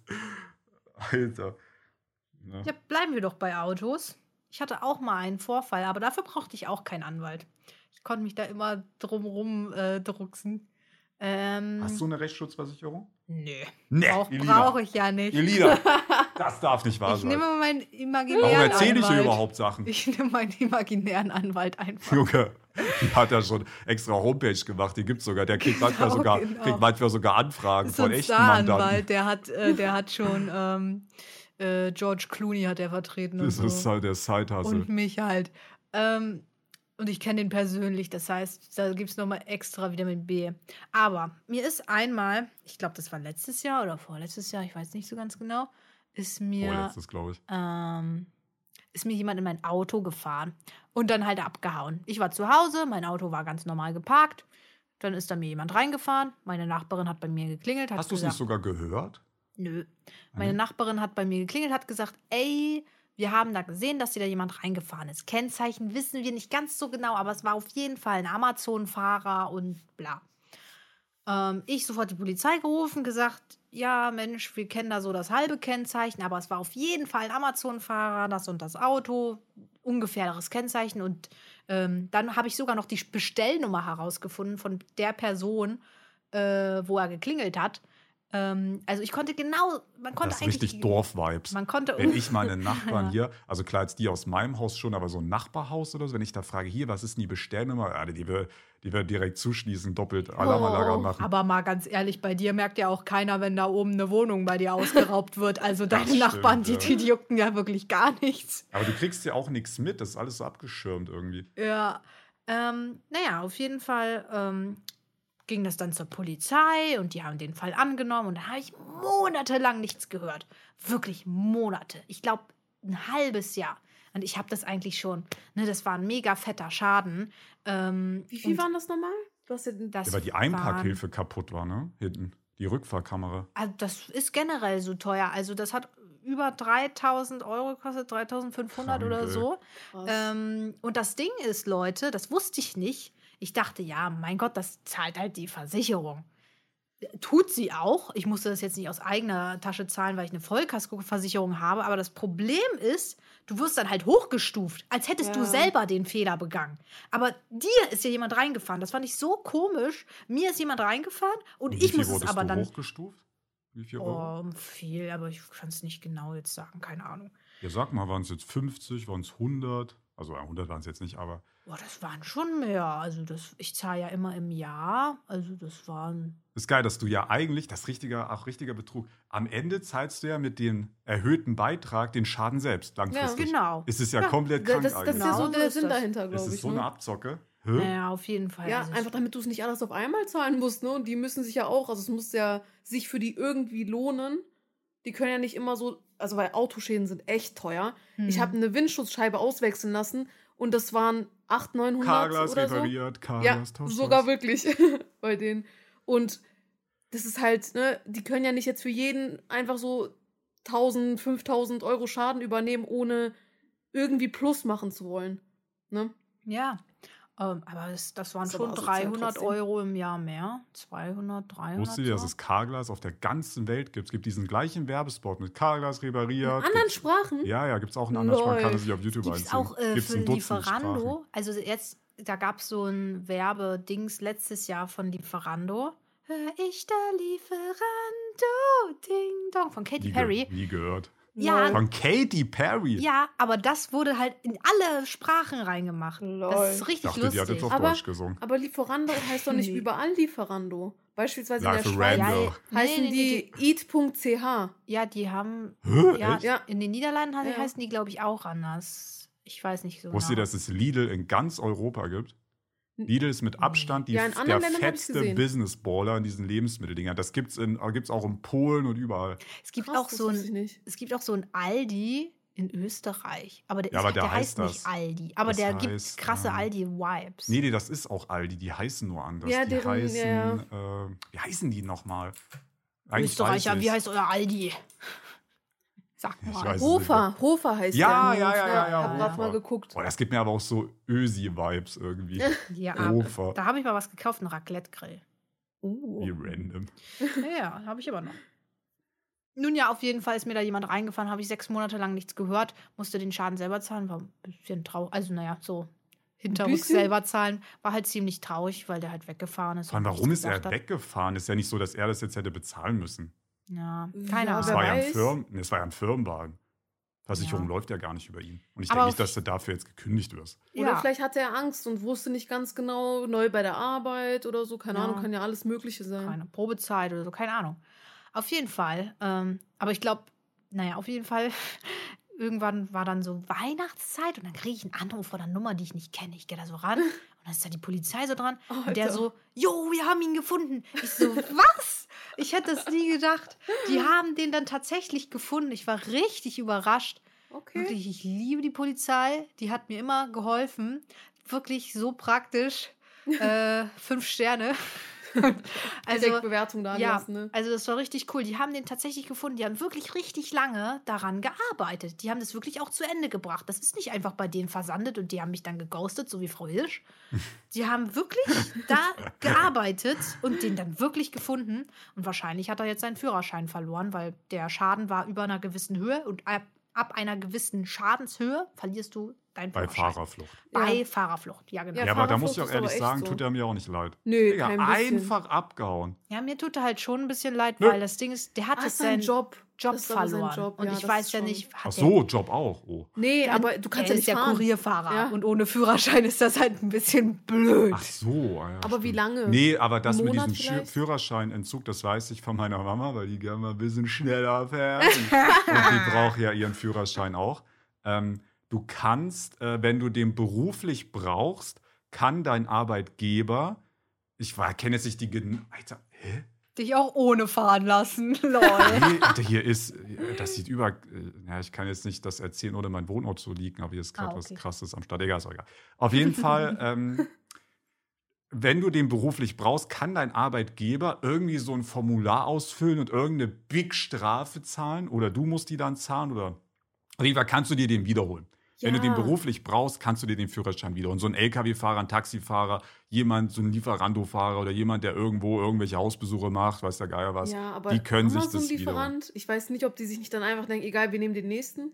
Alter. Ja. Ja, bleiben wir doch bei Autos. Ich hatte auch mal einen Vorfall, aber dafür brauchte ich auch keinen Anwalt. Ich konnte mich da immer drumrum äh, drucksen. Ähm, Hast du eine Rechtsschutzversicherung? Nö. Nee, Brauch, Elina. brauche ich ja nicht. Elina, das darf nicht wahr Ich sein. nehme meinen imaginären Warum Anwalt. erzähle ich hier überhaupt Sachen? Ich nehme meinen imaginären Anwalt einfach. Junge, die hat ja schon extra Homepage gemacht, die gibt's sogar. Der kriegt manchmal, Genau, sogar, genau. kriegt manchmal sogar Anfragen So von ein echten Staranwalt, Mandanten. der hat, äh, der hat schon ähm, äh, George Clooney hat er vertreten und Das so. ist halt der Side-Hustle. Und mich halt. Ähm, und ich kenne den persönlich, das heißt, da gibt es nochmal extra Vitamin B. Aber mir ist einmal, ich glaube, das war letztes Jahr oder vorletztes Jahr, ich weiß nicht so ganz genau, ist mir, Vorletztes, glaube ich. ähm, ist mir jemand in mein Auto gefahren und dann halt abgehauen. Ich war zu Hause, mein Auto war ganz normal geparkt. Dann ist da mir jemand reingefahren. Meine Nachbarin hat bei mir geklingelt. Hat Hast du es gesagt, nicht sogar gehört? Nö. Meine Mhm. Nachbarin hat bei mir geklingelt, hat gesagt, ey, wir haben da gesehen, dass dir da jemand reingefahren ist. Kennzeichen wissen wir nicht ganz so genau, aber es war auf jeden Fall ein Amazon-Fahrer und bla. Ähm, ich sofort die Polizei gerufen, gesagt, ja, Mensch, wir kennen da so das halbe Kennzeichen, aber es war auf jeden Fall ein Amazon-Fahrer, das und das Auto, ungefährliches Kennzeichen. Und ähm, dann habe ich sogar noch die Bestellnummer herausgefunden von der Person, äh, wo er geklingelt hat. Ähm, also ich konnte genau, man konnte Das ist eigentlich... richtig Dorf-Vibes. Man konnte... Wenn ich meine Nachbarn Ja. hier, also klar jetzt die aus meinem Haus schon, aber so ein Nachbarhaus oder so, wenn ich da frage, hier, was ist denn die Bestellnummer? Ja, die wird die wird direkt zuschließen, doppelt Alarmanlage Oh, anmachen. Aber mal ganz ehrlich, bei dir merkt ja auch keiner, wenn da oben eine Wohnung bei dir ausgeraubt wird. Also deine stimmt, Nachbarn, die, ja. die, die juckten ja wirklich gar nichts. Aber du kriegst ja auch nichts mit, das ist alles so abgeschirmt irgendwie. Ja, ähm, naja, auf jeden Fall ähm, ging das dann zur Polizei und die haben den Fall angenommen und da habe ich monatelang nichts gehört. Wirklich Monate. Ich glaube, ein halbes Jahr. Und ich habe das eigentlich schon, ne, das war ein mega fetter Schaden. Ähm, Wie viel und waren das nochmal? Du hast ja das Ja, weil die waren- Einparkhilfe kaputt war, ne? Hinten. Die Rückfahrkamera. Also das ist generell so teuer. Also das hat über dreitausend Euro gekostet, dreitausendfünfhundert Krank, oder ey. so. krass. Ähm, und das Ding ist, Leute, das wusste ich nicht. Ich dachte, ja, mein Gott, das zahlt halt die Versicherung. Tut sie auch. Ich musste das jetzt nicht aus eigener Tasche zahlen, weil ich eine Vollkaskoversicherung habe. Aber das Problem ist, du wirst dann halt hochgestuft, als hättest du Ja. selber den Fehler begangen. Aber dir ist ja jemand reingefahren. Das fand ich so komisch. Mir ist jemand reingefahren und, Und wie ich viel muss es wurdest aber du dann... hochgestuft? Wie viel Euro? Oh, viel, aber ich kann es nicht genau jetzt sagen, keine Ahnung. Ja, sag mal, waren es jetzt fünfzig, waren es hundert? Also ja, hundert waren es jetzt nicht, aber Boah, das waren schon mehr. Also das, ich zahle ja immer im Jahr. Also das waren... ist geil, dass du ja eigentlich, das ist richtiger, auch richtiger Betrug, am Ende zahlst du ja mit dem erhöhten Beitrag den Schaden selbst langfristig. Genau. Es ist ja, Ja, komplett das, krank das, das ist eigentlich. ja Genau so so der ist Sinn das. dahinter, Es glaube ist ich. so ne? eine Abzocke. Hä? Naja, auf jeden Fall. Ja, Also ich- einfach damit du es nicht alles auf einmal zahlen musst, ne? Und die müssen sich ja auch, also es muss ja sich für die irgendwie lohnen. Die können ja nicht immer so, also weil Autoschäden sind echt teuer. Ich Hm. habe eine Windschutzscheibe auswechseln lassen und das waren achthundert, neunhundert Carglass oder so. repariert, Ja, Carglass tauscht sogar aus. wirklich bei denen. Und das ist halt, ne, die können ja nicht jetzt für jeden einfach so tausend, fünftausend Euro Schaden übernehmen, ohne irgendwie Plus machen zu wollen. Ne? Ja, ähm, aber das, das waren Ist aber schon asozial dreihundert trotzdem. Euro im Jahr mehr. zweihundert, dreihundert. Wusstet ihr, dass so? es Carglass auf der ganzen Welt gibt? Es gibt diesen gleichen Werbespot mit Carglass repariert. In anderen Gibt's- Sprachen? Ja, ja, gibt es auch in anderen Sprachen, kann Lol. man sich auf YouTube Gibt es einziehen. auch äh, Gibt's für ein Dutzend Sprachen. Lieferando. Also jetzt, da gab es so ein Werbedings letztes Jahr von Lieferando. Hör ich der Lieferando, Ding Dong, von Katy Nie, Perry. ge nie gehört. Ja, Von Katy Perry. ja, aber das wurde halt in alle Sprachen reingemacht. Lol. Das ist Ich richtig dachte, die hat lustig. jetzt auf Aber- Deutsch gesungen. Aber Lieferando heißt doch nicht Nee. überall Lieferando. Beispielsweise in der Life Schweiz Rando. Ja, nee, heißen nee, nee, die eat punkt c h. Ja, die haben. Hä? Ja, Echt? Ja. in den Niederlanden he- Ja. heißen die, glaube ich, auch anders. Ich weiß nicht so Wusstet ihr, genau. dass es Lidl in ganz Europa gibt? Lidl ist mit Abstand die, Ja, in der anderen Ländern hab ich's fetteste gesehen. Business-Baller in diesen Lebensmitteldingern. Das gibt's in, gibt's auch in Polen und überall. Es gibt Krass, auch das so wusste ich ein, nicht. es gibt auch so ein Aldi in Österreich. Aber der, Ja, ist, aber der der heißt heißt nicht das. Aldi. Aber Das der gibt heißt, krasse ähm, Aldi-Vibes. Nee, nee, das ist auch Aldi. Die heißen nur anders. Ja, die deren- heißen, ja, Äh, wie heißen die nochmal? Eigentlich Österreicher, weiß wie ich's. heißt euer Aldi? Sag Ich mal. weiß es Hofer, Hofer heißt Ja, der. ja, ja, ja, ja, Hab grad Hofer. mal geguckt. Boah, das gibt mir aber auch so Ösi-Vibes irgendwie. Ja, Hofer. da habe ich mal was gekauft, einen Raclette-Grill. Uh. Wie random. Ja, ja, habe ich aber noch. Nun ja, auf jeden Fall ist mir da jemand reingefahren, habe ich sechs Monate lang nichts gehört, musste den Schaden selber zahlen, war ein bisschen traurig. Also, naja, so hinterrücks bisschen? selber zahlen, war halt ziemlich traurig, weil der halt weggefahren ist. Vor allem, und warum nichts ist er gesagt hat. weggefahren? Ist ja nicht so, dass er das jetzt hätte bezahlen müssen. Ja, Ja, keine wer Das Ahnung. war, ja ein weiß. Firmen, nee, das war ja ein Firmenwagen. Versicherung Ja. läuft ja gar nicht über ihn. Und ich Aber denke nicht, auf- dass du dafür jetzt gekündigt wirst. Oder Ja. vielleicht hatte er Angst und wusste nicht ganz genau, neu bei der Arbeit oder so. Keine Ja. Ahnung, kann ja alles Mögliche sein. Keine Probezeit oder so, keine Ahnung. Auf jeden Fall. Ähm, aber ich glaube, naja, auf jeden Fall, irgendwann war dann so Weihnachtszeit und dann kriege ich einen Anruf von einer Nummer, die ich nicht kenne. Ich gehe da so ran und dann ist da die Polizei so dran Oh, und der Alter. so, jo, wir haben ihn gefunden. Ich so, was? Ich hätte es nie gedacht. Die haben den dann tatsächlich gefunden. Ich war richtig überrascht. Okay. Wirklich, ich liebe die Polizei. Die hat mir immer geholfen. Wirklich so praktisch. äh, fünf Sterne. Also, Direkt Bewertung da ja, lassen, ne? also das war richtig cool. Die haben den tatsächlich gefunden. Die haben wirklich richtig lange daran gearbeitet. Die haben das wirklich auch zu Ende gebracht. Das ist nicht einfach bei denen versandet und die haben mich dann geghostet, so wie Frau Hirsch. Die haben wirklich da gearbeitet und den dann wirklich gefunden. Und wahrscheinlich hat er jetzt seinen Führerschein verloren, weil der Schaden war über einer gewissen Höhe. Und ab, ab einer gewissen Schadenshöhe verlierst du deinen Bei Führerschein. Fahrerflucht. Bei Ja. Fahrerflucht, ja genau. Ja, Ja, aber da muss ich Fahrerflucht auch ist aber ehrlich echt sagen, so. tut er mir auch nicht leid. Nö, Digga, kein bisschen. einfach abgehauen. Ja, mir tut er halt schon ein bisschen leid, Nö. weil das Ding ist, der hat Ah, jetzt ist sein seinen Job. Job Das ist aber sein verloren. Job, Und ja, ich das weiß ist ja schon- nicht, hat Ach so, Job auch. Oh. Nee, der, aber du kannst er ja ist nicht ja fahren. Kurierfahrer Ja. und ohne Führerschein ist das halt ein bisschen blöd. Ach so. Ah ja, Aber wie stimmt. lange? Nee, aber das Einen mit Monat diesem Schü- vielleicht? Führerscheinentzug, das weiß ich von meiner Mama, weil die gerne mal ein bisschen schneller fährt. Und die braucht ja ihren Führerschein auch. Ähm, du kannst, äh, wenn du den beruflich brauchst, kann dein Arbeitgeber, ich kenne jetzt nicht die gen- Alter, hä? Dich auch ohne fahren lassen. Lol. Nee, Alter, hier ist, das sieht über, äh, ja, ich kann jetzt nicht das erzählen, ohne mein Wohnort zu liegen, aber hier ist gerade Ah, okay. was Krasses am Start. Egal, ist auch egal. Auf jeden Fall, ähm, wenn du den beruflich brauchst, kann dein Arbeitgeber irgendwie so ein Formular ausfüllen und irgendeine Big-Strafe zahlen oder du musst die dann zahlen oder auf jeden Fall kannst du dir den wiederholen. Wenn du den Ja. beruflich brauchst, kannst du dir den Führerschein wiederholen. So ein L K W-Fahrer, ein Taxifahrer, jemand, so ein Lieferando-Fahrer oder jemand, der irgendwo irgendwelche Hausbesuche macht, weiß der Geier was, Ja, aber die können sich das Amazon-Lieferant, ich weiß nicht, ob die sich nicht dann einfach denken, egal, wir nehmen den nächsten.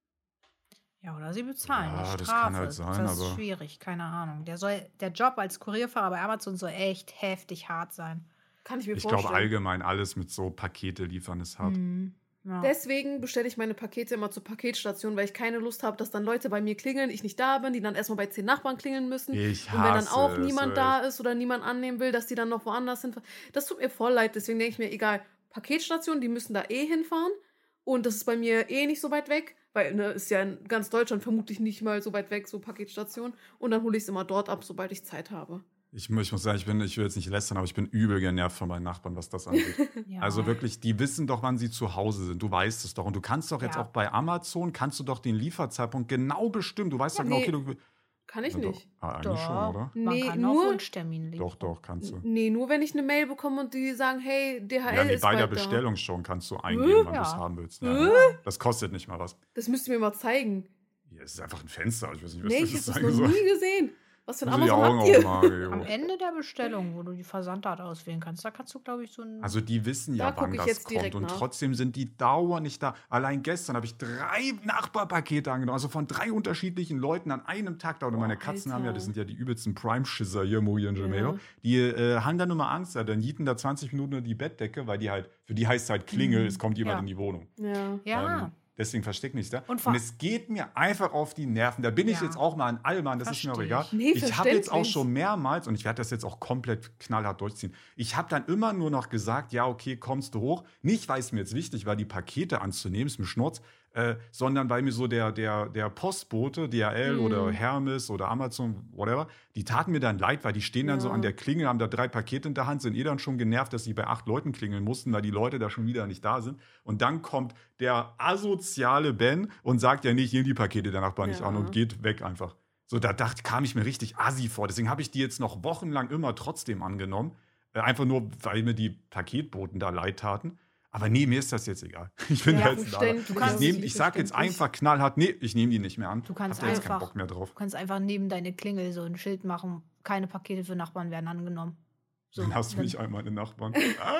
Ja, oder sie bezahlen Ja, die das Strafe. kann halt sein, das ist aber- schwierig, keine Ahnung. Der, soll, der Job als Kurierfahrer bei Amazon soll echt heftig hart sein. Kann ich mir Ich vorstellen. glaube allgemein alles mit so Pakete liefern ist hart. Mhm. Ja. Deswegen bestelle ich meine Pakete immer zur Paketstation, weil ich keine Lust habe, dass dann Leute bei mir klingeln, ich nicht da bin, die dann erstmal bei zehn Nachbarn klingeln müssen. Ich Und wenn dann hasse auch es, niemand ey. da ist oder niemand annehmen will, dass die dann noch woanders sind. Das tut mir voll leid. Deswegen denke ich mir, egal, Paketstationen, die müssen da eh hinfahren. Und das ist bei mir eh nicht so weit weg, weil ne, ist ja in ganz Deutschland vermutlich nicht mal so weit weg, so Paketstation. Und dann hole ich es immer dort ab, sobald ich Zeit habe. Ich, mu- ich muss sagen, ich, bin, ich will jetzt nicht lästern, aber ich bin übel genervt von meinen Nachbarn, was das angeht. Ja. Also wirklich, die wissen doch, wann sie zu Hause sind. Du weißt es doch. Und du kannst doch jetzt Ja. auch bei Amazon, kannst du doch den Lieferzeitpunkt genau bestimmen. Du weißt Ja, doch genau, nee. okay, du... Kann ich Ja, doch. nicht. Ah, eigentlich Doch. schon, oder? Man Nee, kann auch nur- Wunschtermin liefern. Doch, doch, kannst du. Nee, nur wenn ich eine Mail bekomme und die sagen, hey, D H L Ja, nee, ist bei der bald da. Bestellung schon kannst du eingeben, wann Ja. du es haben willst. Ja, Hä? ja. Das kostet nicht mal was. Das müsst ihr mir mal zeigen. Ja, es ist einfach ein Fenster. Ich weiß nicht, was Nee, das ich habe das sagen noch soll. nie gesehen. Was für ein Muss ich die Amazon Augen habt ihr? aufmachen, Am jo. Ende der Bestellung, wo du die Versandart auswählen kannst, da kannst du, glaube ich, so ein. Also die wissen Da ja, guck wann ich das jetzt kommt. direkt Und nach. trotzdem sind die dauernd nicht da. Allein gestern habe ich drei Nachbarpakete angenommen. Also von drei unterschiedlichen Leuten an einem Tag da. Und meine Boah, Katzen Alter. haben ja, das sind ja die übelsten Prime-Schisser hier, Moji und Jamelo. Ja. Die äh, haben da nur mal Angst. Ja. Dann jieten da zwanzig Minuten nur die Bettdecke, weil die halt, für die heißt halt Klingel, Mhm. es kommt jemand Ja. in die Wohnung. Ja. ja. Ähm, deswegen versteck mich da. Und Und, vor- es geht mir einfach auf die Nerven. Da bin ich Ja. jetzt auch mal an Allmann, das ist mir auch Versteh egal. ich. Nee, ich habe jetzt auch verständlich. schon mehrmals, und ich werde das jetzt auch komplett knallhart durchziehen, ich habe dann immer nur noch gesagt, ja, okay, kommst du hoch. Nicht, weil es mir jetzt wichtig war, die Pakete anzunehmen, ist mir Schnurz, äh, sondern weil mir so der, der, der Postbote, D H L Mhm. oder Hermes oder Amazon, whatever, die taten mir dann leid, weil die stehen dann so Ja. an der Klingel, haben da drei Pakete in der Hand, sind eh dann schon genervt, dass sie bei acht Leuten klingeln mussten, weil die Leute da schon wieder nicht da sind. Und dann kommt der asoziale Ben und sagt ja nicht, hier die Pakete der Nachbarn nicht Ja. an und geht weg einfach. So, da dachte, kam ich mir richtig assi vor. Deswegen habe ich die jetzt noch wochenlang immer trotzdem angenommen. Äh, einfach nur, weil mir die Paketboten da leid taten. Aber nee, mir ist das jetzt egal. Ich bin Ja, da jetzt ein Lader. verständlich. Du kannst- Ich, nehm, ich sag jetzt Verständlich. einfach knallhart, nee, ich nehme die nicht mehr an. Du kannst Hab da jetzt keinen einfach- Bock mehr drauf. Du kannst einfach neben deine Klingel so ein Schild machen, keine Pakete für Nachbarn werden angenommen. So, Dann hast du dann- nicht einmal einen Nachbarn.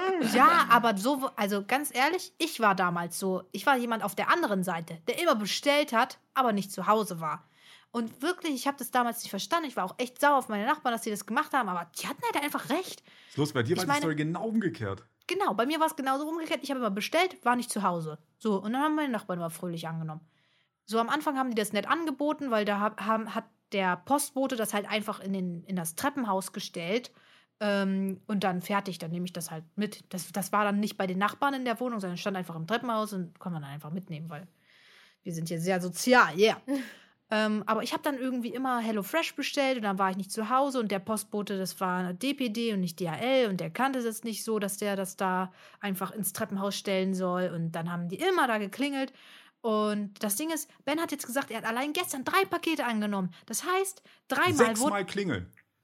Ja, aber so, also ganz ehrlich, ich war damals so, ich war jemand auf der anderen Seite, der immer bestellt hat, aber nicht zu Hause war. Und wirklich, ich habe das damals nicht verstanden. Ich war auch echt sauer auf meine Nachbarn, dass sie das gemacht haben, aber die hatten halt einfach recht. Ist los, bei dir Ich war die meine- Story genau umgekehrt. Genau, bei mir war es genauso umgekehrt. Ich habe immer bestellt, war nicht zu Hause. So, und dann haben meine Nachbarn immer fröhlich angenommen. So, am Anfang haben die das nett angeboten, weil da hab- haben, hat der Postbote das halt einfach in, den, in das Treppenhaus gestellt. Ähm, und dann fertig, dann nehme ich das halt mit. Das, das war dann nicht bei den Nachbarn in der Wohnung, sondern stand einfach im Treppenhaus und kann man dann einfach mitnehmen, weil wir sind hier sehr sozial, yeah. ähm, aber ich habe dann irgendwie immer HelloFresh bestellt und dann war ich nicht zu Hause und der Postbote, das war D P D und nicht D H L und der kannte das nicht so, dass der das da einfach ins Treppenhaus stellen soll und dann haben die immer da geklingelt. Und das Ding ist, Ben hat jetzt gesagt, er hat allein gestern drei Pakete angenommen. Das heißt, dreimal wurde Sechsmal klingeln. Genau,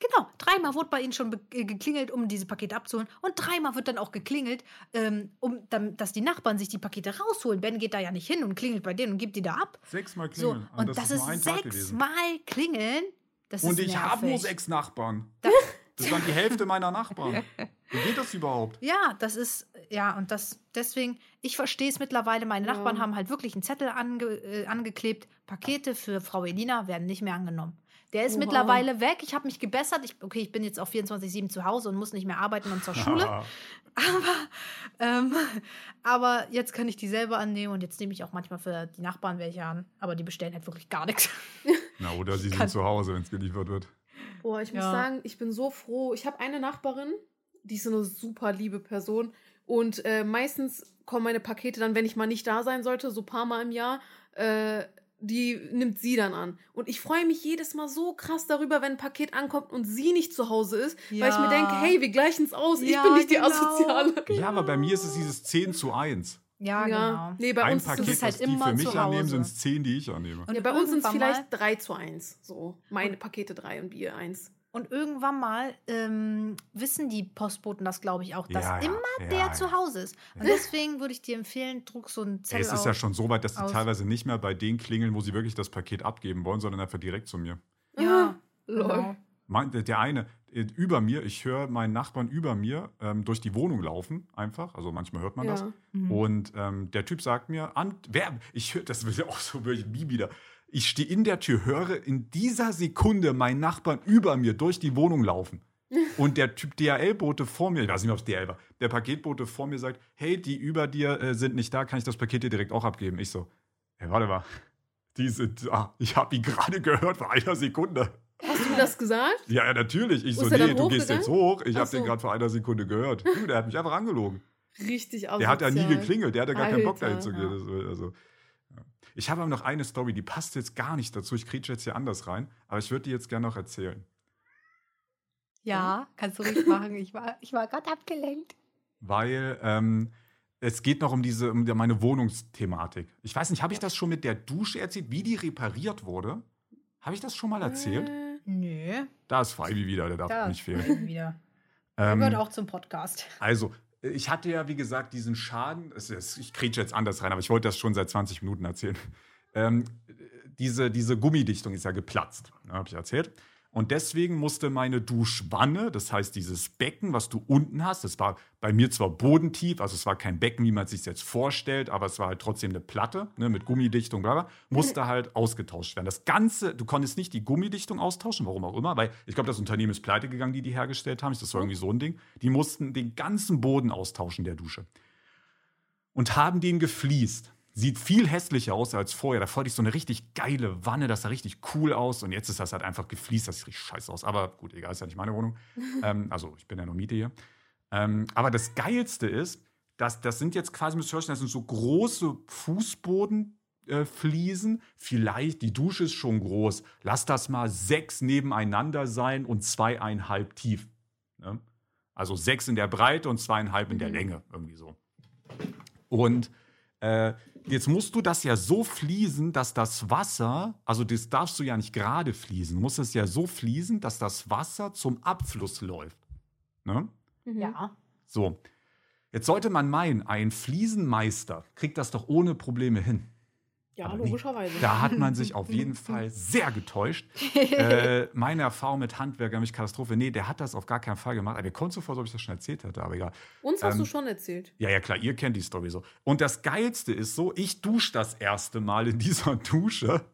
Dreimal wurde bei ihnen schon be- äh, geklingelt, um diese Pakete abzuholen. Und dreimal wird dann auch geklingelt, ähm, um, dann, dass die Nachbarn sich die Pakete rausholen. Ben geht da ja nicht hin und klingelt bei denen und gibt die da ab. Sechsmal So, klingeln. und das, das ist nur ein ist Tag gewesen. sechsmal klingeln. Das Und ist ich habe nur nervig. sechs Nachbarn. Da, Das waren die Hälfte meiner Nachbarn. Wie geht das überhaupt? ja, das ist, ja, und das, deswegen, ich verstehe es mittlerweile. Meine Ja. Nachbarn haben halt wirklich einen Zettel ange, äh, angeklebt. Pakete für Frau Elina werden nicht mehr angenommen. Der ist Oha. mittlerweile weg. Ich habe mich gebessert. Ich, okay, ich bin jetzt auf vierundzwanzig sieben zu Hause und muss nicht mehr arbeiten und zur Schule. Aber, ähm, aber jetzt kann ich die selber annehmen und jetzt nehme ich auch manchmal für die Nachbarn welche an. Aber die bestellen halt wirklich gar nichts. Na, oder sie sind Kann- zu Hause, wenn es geliefert wird. Boah, ich muss Ja. sagen, ich bin so froh. Ich habe eine Nachbarin, die ist so eine super liebe Person. Und äh, meistens kommen meine Pakete dann, wenn ich mal nicht da sein sollte, so ein paar Mal im Jahr, äh, die nimmt sie dann an. Und ich freue mich jedes Mal so krass darüber, wenn ein Paket ankommt und sie nicht zu Hause ist, weil ich mir Ja. denke, hey, wir gleichen es aus, ich Ja, bin nicht die genau. Asoziale. Ja, aber bei mir ist es dieses zehn zu eins. Ja, Ja, genau. nee, bei Ein uns ist Paket, es bist halt was die immer für mich zu annehmen, Hause. sind es zehn, die ich annehme. Und ja, bei uns sind es irgendwann vielleicht mal- drei zu eins. So, meine Pakete drei und Bier eins. Und irgendwann mal ähm, wissen die Postboten das, glaube ich, auch, dass Ja, ja, immer ja, der ja. zu Hause ist. Und deswegen würde ich dir empfehlen, druck so einen Ey, Zettel es ist auf. ja schon so weit, dass die aus. teilweise nicht mehr bei denen klingeln, wo sie wirklich das Paket abgeben wollen, sondern einfach direkt zu mir. Ja, Lol. genau. Mein, der- der eine äh, über mir, ich höre meinen Nachbarn über mir ähm, durch die Wohnung laufen, einfach. Also manchmal hört man das. Ja. Mhm. Und ähm, der Typ sagt mir, an, wer, ich höre, das wird ja auch so wirklich nie wieder. Ich stehe in der Tür, höre in dieser Sekunde meinen Nachbarn über mir durch die Wohnung laufen. Und der Typ D H L-Bote vor mir, ich weiß nicht mehr, ob es D H L war, der Paketbote vor mir sagt, hey, die über dir äh, sind nicht da, kann ich das Paket dir direkt auch abgeben? Ich so, hey, warte mal, die sind da. Ich habe ihn gerade gehört vor einer Sekunde. Hast du das gesagt? Ja, ja, natürlich. Ich Wo so, ist er nee, dann du gehst jetzt hochgegangen? hoch. Ich Ach habe den so. gerade vor einer Sekunde gehört. Du, der hat mich einfach angelogen. Richtig asozial. Der hat ja nie geklingelt, der hatte gar keinen Bock dahin Alter. zu gehen. Das, also, ja. Ich habe aber noch eine Story, die passt jetzt gar nicht dazu. Ich kriege jetzt hier anders rein, aber ich würde die jetzt gerne noch erzählen. Ja, kannst du ruhig machen. Ich war, ich war gerade abgelenkt. Weil ähm, es geht noch um diese um meine Wohnungsthematik. Ich weiß nicht, habe ich das schon mit der Dusche erzählt, wie die repariert wurde? Habe ich das schon mal erzählt? Äh, Nö, Da ist Freibi wieder, der darf da nicht fehlen. fehlen wieder. Der Ähm, gehört auch zum Podcast. Also, ich hatte ja, wie gesagt, diesen Schaden. Es ist, ich kriege jetzt anders rein, aber ich wollte das schon seit zwanzig Minuten erzählen. Ähm, diese, diese Gummidichtung ist ja geplatzt, ne, habe ich erzählt. Und deswegen musste meine Duschwanne, das heißt dieses Becken, was du unten hast, das war bei mir zwar bodentief, also es war kein Becken, wie man es sich jetzt vorstellt, aber es war halt trotzdem eine Platte, ne, mit Gummidichtung, bla bla, musste halt ausgetauscht werden. Das Ganze, du konntest nicht die Gummidichtung austauschen, warum auch immer, weil ich glaube, das Unternehmen ist pleite gegangen, die die hergestellt haben. Das war irgendwie so ein Ding. Die mussten den ganzen Boden austauschen der Dusche. Und haben den gefliest. Sieht viel hässlicher aus als vorher. Da wollte ich so eine richtig geile Wanne, das sah richtig cool aus. Und jetzt ist das halt einfach gefliest, das sieht richtig scheiße aus. Aber gut, egal, ist ja nicht meine Wohnung. ähm, also ich bin ja nur Miete hier. Ähm, aber das Geilste ist, dass das sind jetzt quasi, müsst ihr euch vorstellen, das sind so große Fußbodenfliesen. Vielleicht, die Dusche ist schon groß. Lass das mal sechs nebeneinander sein und zweieinhalb tief. Ne? Also sechs in der Breite und zweieinhalb in der Mhm. Länge, irgendwie so. Und äh, jetzt musst du das ja so fließen, dass das Wasser, also das darfst du ja nicht gerade fließen, du musst es ja so fließen, dass das Wasser zum Abfluss läuft. Ne? Mhm. Ja. So, jetzt sollte man meinen, ein Fliesenmeister kriegt das doch ohne Probleme hin. Ja, Aber nee. logischerweise. Da hat man sich auf jeden Fall sehr getäuscht. äh, meine Erfahrung mit Handwerker, nämlich Katastrophe, nee, der hat das auf gar keinen Fall gemacht. Aber mir kommt so vor, als ob ich das schon erzählt hätte, aber egal. Uns hast Ähm, du schon erzählt. Ja, ja, klar, ihr kennt die Story so. Und das Geilste ist so, ich dusche das erste Mal in dieser Dusche,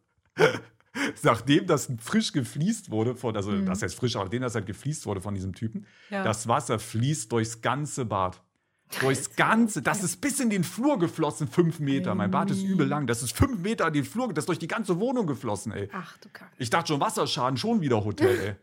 nachdem das frisch gefliest wurde, von, also Mhm. das heißt frisch, aber nachdem das halt gefliest wurde von diesem Typen, Ja. das Wasser fließt durchs ganze Bad. Durchs ganze, das ist bis in den Flur geflossen, fünf Meter. Mein Bad ist übel lang, das ist fünf Meter in den Flur, das ist durch die ganze Wohnung geflossen, ey. Ach du Kacke. Ich dachte schon, Wasserschaden, schon wieder Hotel, ey.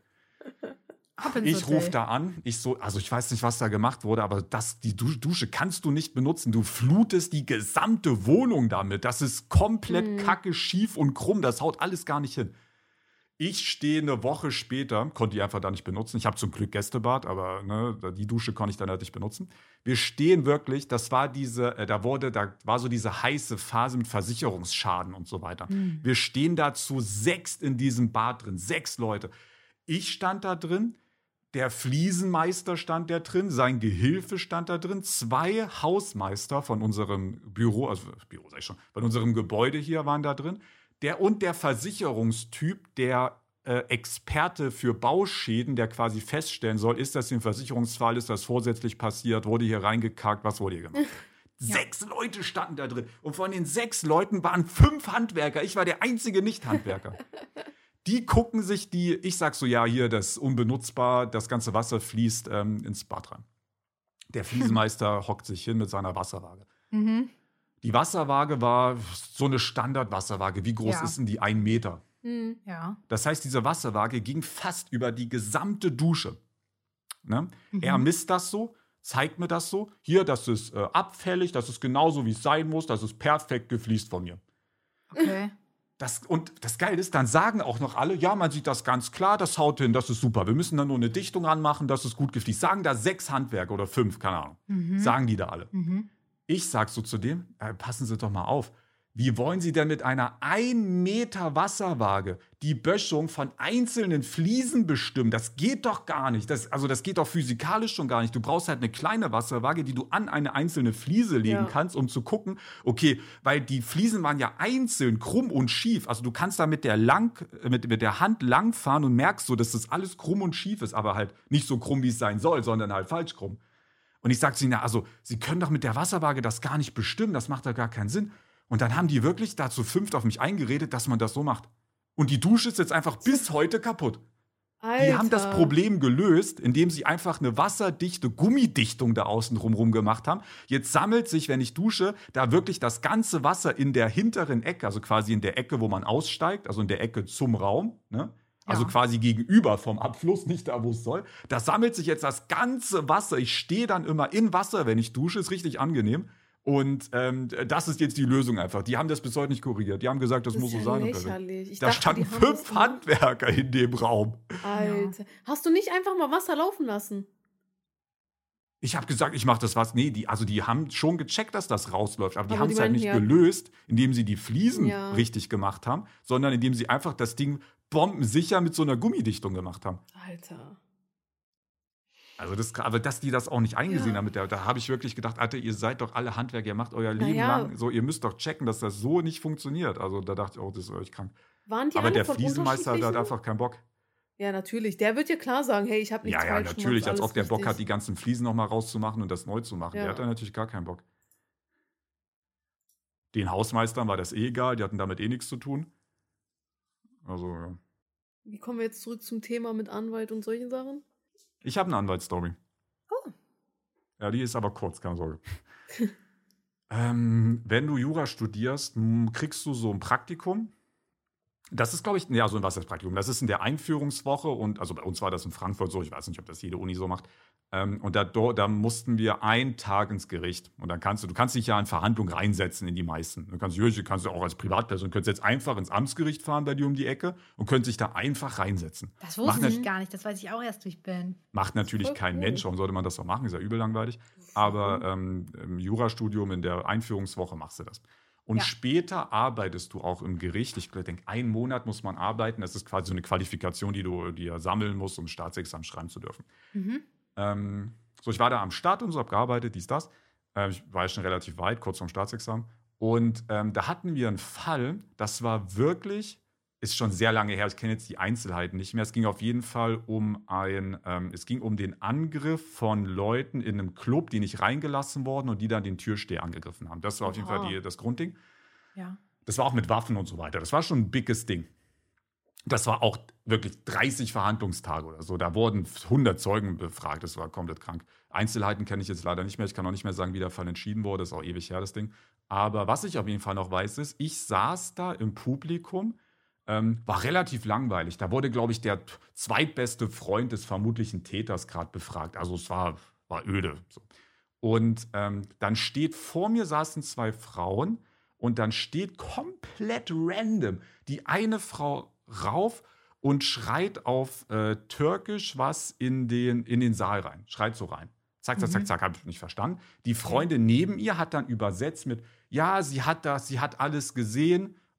Ab ins Ich Hotel. rufe da an, ich so, also ich weiß nicht, was da gemacht wurde, aber das, die Du- Dusche kannst du nicht benutzen. Du flutest die gesamte Wohnung damit. Das ist komplett Mhm. kacke, schief und krumm. Das haut alles gar nicht hin. Ich stehe eine Woche später, konnte die einfach da nicht benutzen. Ich habe zum Glück Gästebad, aber ne, die Dusche konnte ich dann halt nicht benutzen. Wir stehen wirklich, das war diese, äh, da wurde, da war so diese heiße Phase mit Versicherungsschaden und so weiter. Mhm. Wir stehen da zu sechs in diesem Bad drin, sechs Leute. Ich stand da drin, Der Fliesenmeister stand da drin, sein Gehilfe stand da drin, zwei Hausmeister von unserem Büro, also Büro sag ich schon, von unserem Gebäude hier waren da drin. Der und der Versicherungstyp, der äh, Experte für Bauschäden, der quasi feststellen soll, ist das ein Versicherungsfall, ist das vorsätzlich passiert, wurde hier reingekackt, was wurde hier gemacht? Ja. Sechs Leute standen da drin. Und von den sechs Leuten waren fünf Handwerker. Ich war der einzige Nicht-Handwerker. Die gucken sich die, ich sag so, ja, hier, das ist unbenutzbar, das ganze Wasser fließt ähm, ins Bad rein. Der Fliesenmeister hockt sich hin mit seiner Wasserwaage. Mhm. Die Wasserwaage war so eine Standardwasserwaage. Wie groß Ja. ist denn die? Ein Meter. Mhm. Ja. Das heißt, diese Wasserwaage ging fast über die gesamte Dusche. Ne? Mhm. Er misst das so, zeigt mir das so. Hier, das ist äh, abfällig, das ist genauso, wie es sein muss, das ist perfekt gefließt von mir. Okay. Das, und das Geile ist, dann sagen auch noch alle, ja, man sieht das ganz klar, das haut hin, das ist super. Wir müssen da nur eine Dichtung anmachen, das ist gut gefließt. Sagen da sechs Handwerker oder fünf, keine Ahnung. Mhm. Sagen die da alle. Mhm. Ich sag so zu dem, äh, passen Sie doch mal auf. Wie wollen Sie denn mit einer ein Meter Wasserwaage die Böschung von einzelnen Fliesen bestimmen? Das geht doch gar nicht. Das, also das geht doch physikalisch schon gar nicht. Du brauchst halt eine kleine Wasserwaage, die du an eine einzelne Fliese legen Ja. kannst, um zu gucken, okay, weil die Fliesen waren ja einzeln, krumm und schief. Also du kannst da mit der, lang, mit, mit der Hand langfahren und merkst so, dass das alles krumm und schief ist, aber halt nicht so krumm, wie es sein soll, sondern halt falsch krumm. Und ich sag zu ihnen, na, also Sie können doch mit der Wasserwaage das gar nicht bestimmen, das macht doch gar keinen Sinn. Und dann haben die wirklich da zu fünft auf mich eingeredet, dass man das so macht. Und die Dusche ist jetzt einfach bis heute kaputt. Alter. Die haben das Problem gelöst, indem sie einfach eine wasserdichte Gummidichtung da außen drumherum gemacht haben. Jetzt sammelt sich, wenn ich dusche, da wirklich das ganze Wasser in der hinteren Ecke, also quasi in der Ecke, wo man aussteigt, also in der Ecke zum Raum, ne? Also Ja. quasi gegenüber vom Abfluss, nicht da, wo es soll. Da sammelt sich jetzt das ganze Wasser. Ich stehe dann immer in Wasser, wenn ich dusche, ist richtig angenehm. Und ähm, das ist jetzt die Lösung einfach. Die haben das bis heute nicht korrigiert. Die haben gesagt, das, Das muss ist so ja sein. lächerlich. Ich Da dachte, standen die haben fünf das gemacht. Handwerker in dem Raum. Alter. Hast du nicht einfach mal Wasser laufen lassen? Ich habe gesagt, ich mache das was. Nee, die, also die haben schon gecheckt, dass das rausläuft. Aber die Aber haben die es halt meinten, nicht ja. gelöst, indem sie die Fliesen Ja. richtig gemacht haben, sondern indem sie einfach das Ding bombensicher mit so einer Gummidichtung gemacht haben. Alter. Also das, aber dass die das auch nicht eingesehen Ja. haben, mit der, da habe ich wirklich gedacht, Alter, ihr seid doch alle Handwerker, ihr macht euer Leben Naja. lang so, ihr müsst doch checken, dass das so nicht funktioniert. Also da dachte ich, oh, das ist echt krank. Waren die Aber alle der von Fliesenmeister hat unterschiedlichen? einfach keinen Bock. Ja, natürlich. Der wird ja klar sagen, hey, ich habe nichts Ja, ja, falsch natürlich, gemacht, als ob alles der Bock richtig. hat, die ganzen Fliesen nochmal rauszumachen und das neu zu machen. Ja. Der hat da natürlich gar keinen Bock. Den Hausmeistern war das eh egal, die hatten damit eh nichts zu tun. Also, ja. Wie kommen wir jetzt zurück zum Thema mit Anwalt und solchen Sachen? Ich habe eine Anwaltsstory. Oh. Ja, die ist aber kurz, keine Sorge. ähm, wenn du Jura studierst, m, kriegst du so ein Praktikum. Das ist, glaube ich, ja, so ein was ist das Praktikum? Das ist in der Einführungswoche und, also bei uns war das in Frankfurt so, ich weiß nicht, ob das jede Uni so macht. Ähm, und da, da mussten wir einen Tag ins Gericht. Und dann kannst du, du kannst dich ja in Verhandlungen reinsetzen in die meisten. Du kannst, du kannst auch als Privatperson, könntest jetzt einfach ins Amtsgericht fahren bei dir um die Ecke und könntest dich da einfach reinsetzen. Das Macht wusste ich nat- gar nicht. Das weiß ich auch erst durch Ben. Macht natürlich Voll kein cool. Mensch, warum sollte man das auch machen? Ist ja übel langweilig. Aber ähm, im Jurastudium, in der Einführungswoche machst du das. Und Ja. später arbeitest du auch im Gericht. Ich denke, einen Monat muss man arbeiten. Das ist quasi so eine Qualifikation, die du dir sammeln musst, um Staatsexamen schreiben zu dürfen. Mhm. Ähm, so, ich war da am Start und so, habe gearbeitet, dies, das. Ähm, ich war ja schon relativ weit, kurz vorm Staatsexamen. Und ähm, da hatten wir einen Fall, das war wirklich, ist schon sehr lange her, ich kenne jetzt die Einzelheiten nicht mehr. Es ging auf jeden Fall um ein, ähm, es ging um den Angriff von Leuten in einem Club, die nicht reingelassen wurden und die dann den Türsteher angegriffen haben. Das war auf jeden Oha. Fall die, das Grundding. Ja. Das war auch mit Waffen und so weiter. Das war schon ein biges Ding. Das war auch wirklich dreißig Verhandlungstage oder so. Da wurden hundert Zeugen befragt. Das war komplett krank. Einzelheiten kenne ich jetzt leider nicht mehr. Ich kann auch nicht mehr sagen, wie der Fall entschieden wurde. Das ist auch ewig her, das Ding. Aber was ich auf jeden Fall noch weiß, ist, ich saß da im Publikum, ähm, war relativ langweilig. Da wurde, glaube ich, der zweitbeste Freund des vermutlichen Täters gerade befragt. Also es war, war öde. So. Und ähm, dann steht, vor mir saßen zwei Frauen und dann steht komplett random die eine Frau rauf und schreit auf äh, Türkisch was in den, in den Saal rein. Schreit so rein. Zack, zack, Mhm. zack, zack, habe ich nicht verstanden. Die Freundin neben ihr hat dann übersetzt mit, ja, sie hat das, sie hat alles gesehen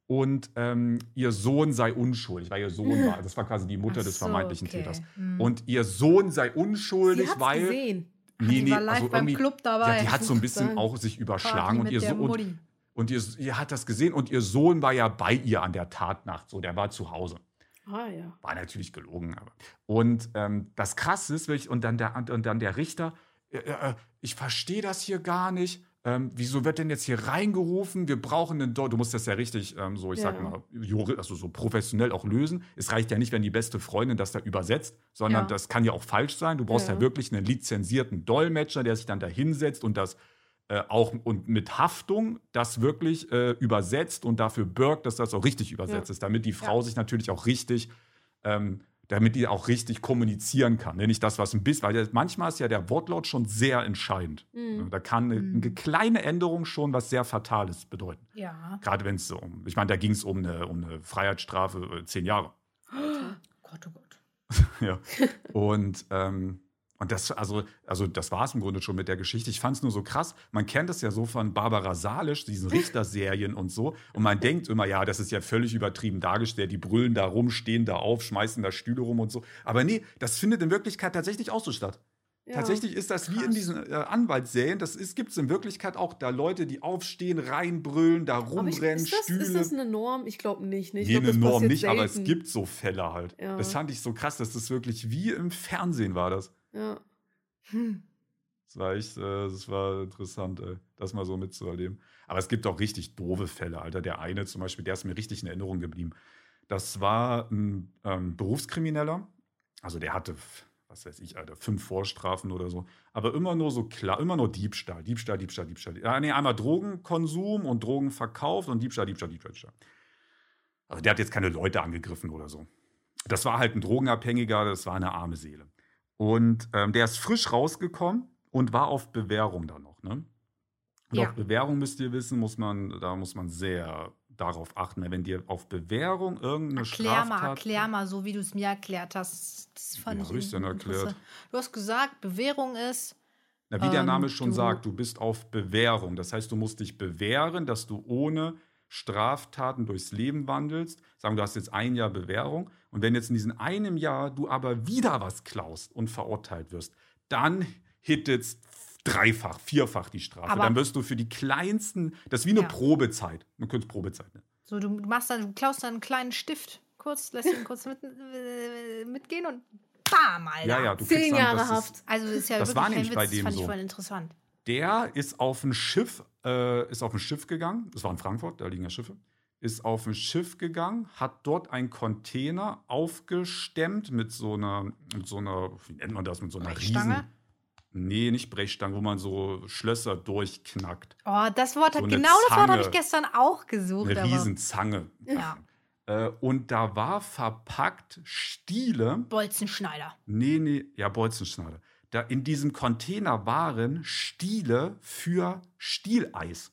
und ähm, ihr Sohn sei unschuldig, weil ihr Sohn war. Das war quasi die Mutter Ach des so, vermeintlichen okay. Täters. Hm. Und ihr Sohn sei unschuldig, Sie hat's weil. gesehen. Die war live beim irgendwie- Club dabei. Ja, die hat so ein Ich bisschen sagen. auch sich überschlagen Party und mit ihr, der so, und, Mutti. und ihr, ihr hat das gesehen und ihr Sohn war ja bei ihr an der Tatnacht, so der war zu Hause. Ah, ja. War natürlich gelogen, aber. Und ähm, das Krasse ist, wirklich, und dann der, und dann der Richter, äh, äh, ich verstehe das hier gar nicht. Ähm, wieso wird denn jetzt hier reingerufen? Wir brauchen einen Deu- Du musst das ja richtig, ähm, so ich sag Ja. mal, juri- also so professionell auch lösen. Es reicht ja nicht, wenn die beste Freundin das da übersetzt, sondern Ja. das kann ja auch falsch sein. Du brauchst ja, Ja. wirklich einen lizenzierten Dolmetscher, der sich dann da hinsetzt und das äh, auch und mit Haftung das wirklich äh, übersetzt und dafür bürgt, dass das auch richtig übersetzt Ja. ist, damit die Frau Ja. sich natürlich auch richtig ähm, damit die auch richtig kommunizieren kann. Ne? Nicht das, was ein bisschen, weil der, manchmal ist ja der Wortlaut schon sehr entscheidend. Mhm. Da kann eine, Mhm. eine kleine Änderung schon was sehr Fatales bedeuten. Ja. Gerade wenn es so um, ich meine, da ging es um eine, um eine Freiheitsstrafe, äh, zehn Jahre. Gott, oh Gott. Ja. Und, ähm, und das, also, also das war es im Grunde schon mit der Geschichte. Ich fand es nur so krass. Man kennt es ja so von Barbara Salisch, diesen Richterserien und so. Und man denkt immer, ja, das ist ja völlig übertrieben dargestellt. Die brüllen da rum, stehen da auf, schmeißen da Stühle rum und so. Aber nee, das findet in Wirklichkeit tatsächlich auch so statt. Ja. Tatsächlich ist das wie in Krass. diesen äh, Anwaltsserien. Das gibt es in Wirklichkeit auch da Leute, die aufstehen, reinbrüllen, da Aber ich, rumrennen, ist, das, Stühle. ist das eine Norm? Ich glaube nicht. Ne? Ich Nee, glaub, eine das Norm passiert nicht, aber es selten. gibt so Fälle halt. Ja. Das fand ich so krass, dass das wirklich wie im Fernsehen war das. Ja. Hm. Das war echt, äh, das war interessant, ey, das mal so mitzuerleben. Aber es gibt auch richtig doofe Fälle, Alter. Der eine zum Beispiel, der ist mir richtig in Erinnerung geblieben. Das war ein ähm, Berufskrimineller. Also der hatte, was weiß ich, Alter, fünf Vorstrafen oder so. Aber immer nur so klar, immer nur Diebstahl, Diebstahl, Diebstahl, Diebstahl. Ja, nee, einmal Drogenkonsum und Drogenverkauf und Diebstahl, Diebstahl, Diebstahl, Diebstahl. Also der hat jetzt keine Leute angegriffen oder so. Das war halt ein Drogenabhängiger, das war eine arme Seele. Und ähm, der ist frisch rausgekommen und war auf Bewährung dann noch. Ne? Und Ja. auf Bewährung müsst ihr wissen, muss man, da muss man sehr darauf achten. Wenn dir auf Bewährung irgendeine Erklär mal, Straftat... erklär mal, so wie du es mir erklärt hast. Das fand Wie ich hab ich's denn interessant. erklärt? Du hast gesagt, Bewährung ist. Na, wie der Ähm, Name schon du- sagt, du bist auf Bewährung. Das heißt, du musst dich bewähren, dass du ohne Straftaten durchs Leben wandelst. Sagen wir, du hast jetzt ein Jahr Bewährung. Und wenn jetzt in diesem einem Jahr du aber wieder was klaust und verurteilt wirst, dann hittet's dreifach, vierfach die Strafe. Aber- dann wirst du für die kleinsten, das ist wie eine Ja. Probezeit. Man könnte es Probezeit nennen. So, du machst dann, du klaust dann einen kleinen Stift, kurz, lässt ihn kurz mit, äh, mitgehen und bam, Alter. Ja, ja, du Zehn kriegst dann, Jahre das ist- Haft. Also das ist ja Das wirklich war kein nämlich Witz, bei das dem fand ich so. voll interessant. Der ist auf ein Schiff, äh, ist auf ein Schiff gegangen. Das war in Frankfurt, da liegen ja Schiffe. Ist auf ein Schiff gegangen, hat dort einen Container aufgestemmt mit so einer, mit so einer, wie nennt man das, mit so einer Brechstange? riesen. Nee, nicht Brechstange, wo man so Schlösser durchknackt. Oh, das Wort, So hat- eine genau das Wort habe ich Zange. gestern auch gesucht. Eine aber- Riesenzange. Ja. Äh, und da war verpackt Stiele. Bolzenschneider. Nee, nee, ja, Bolzenschneider. Da in diesem Container waren Stiele für Stieleis.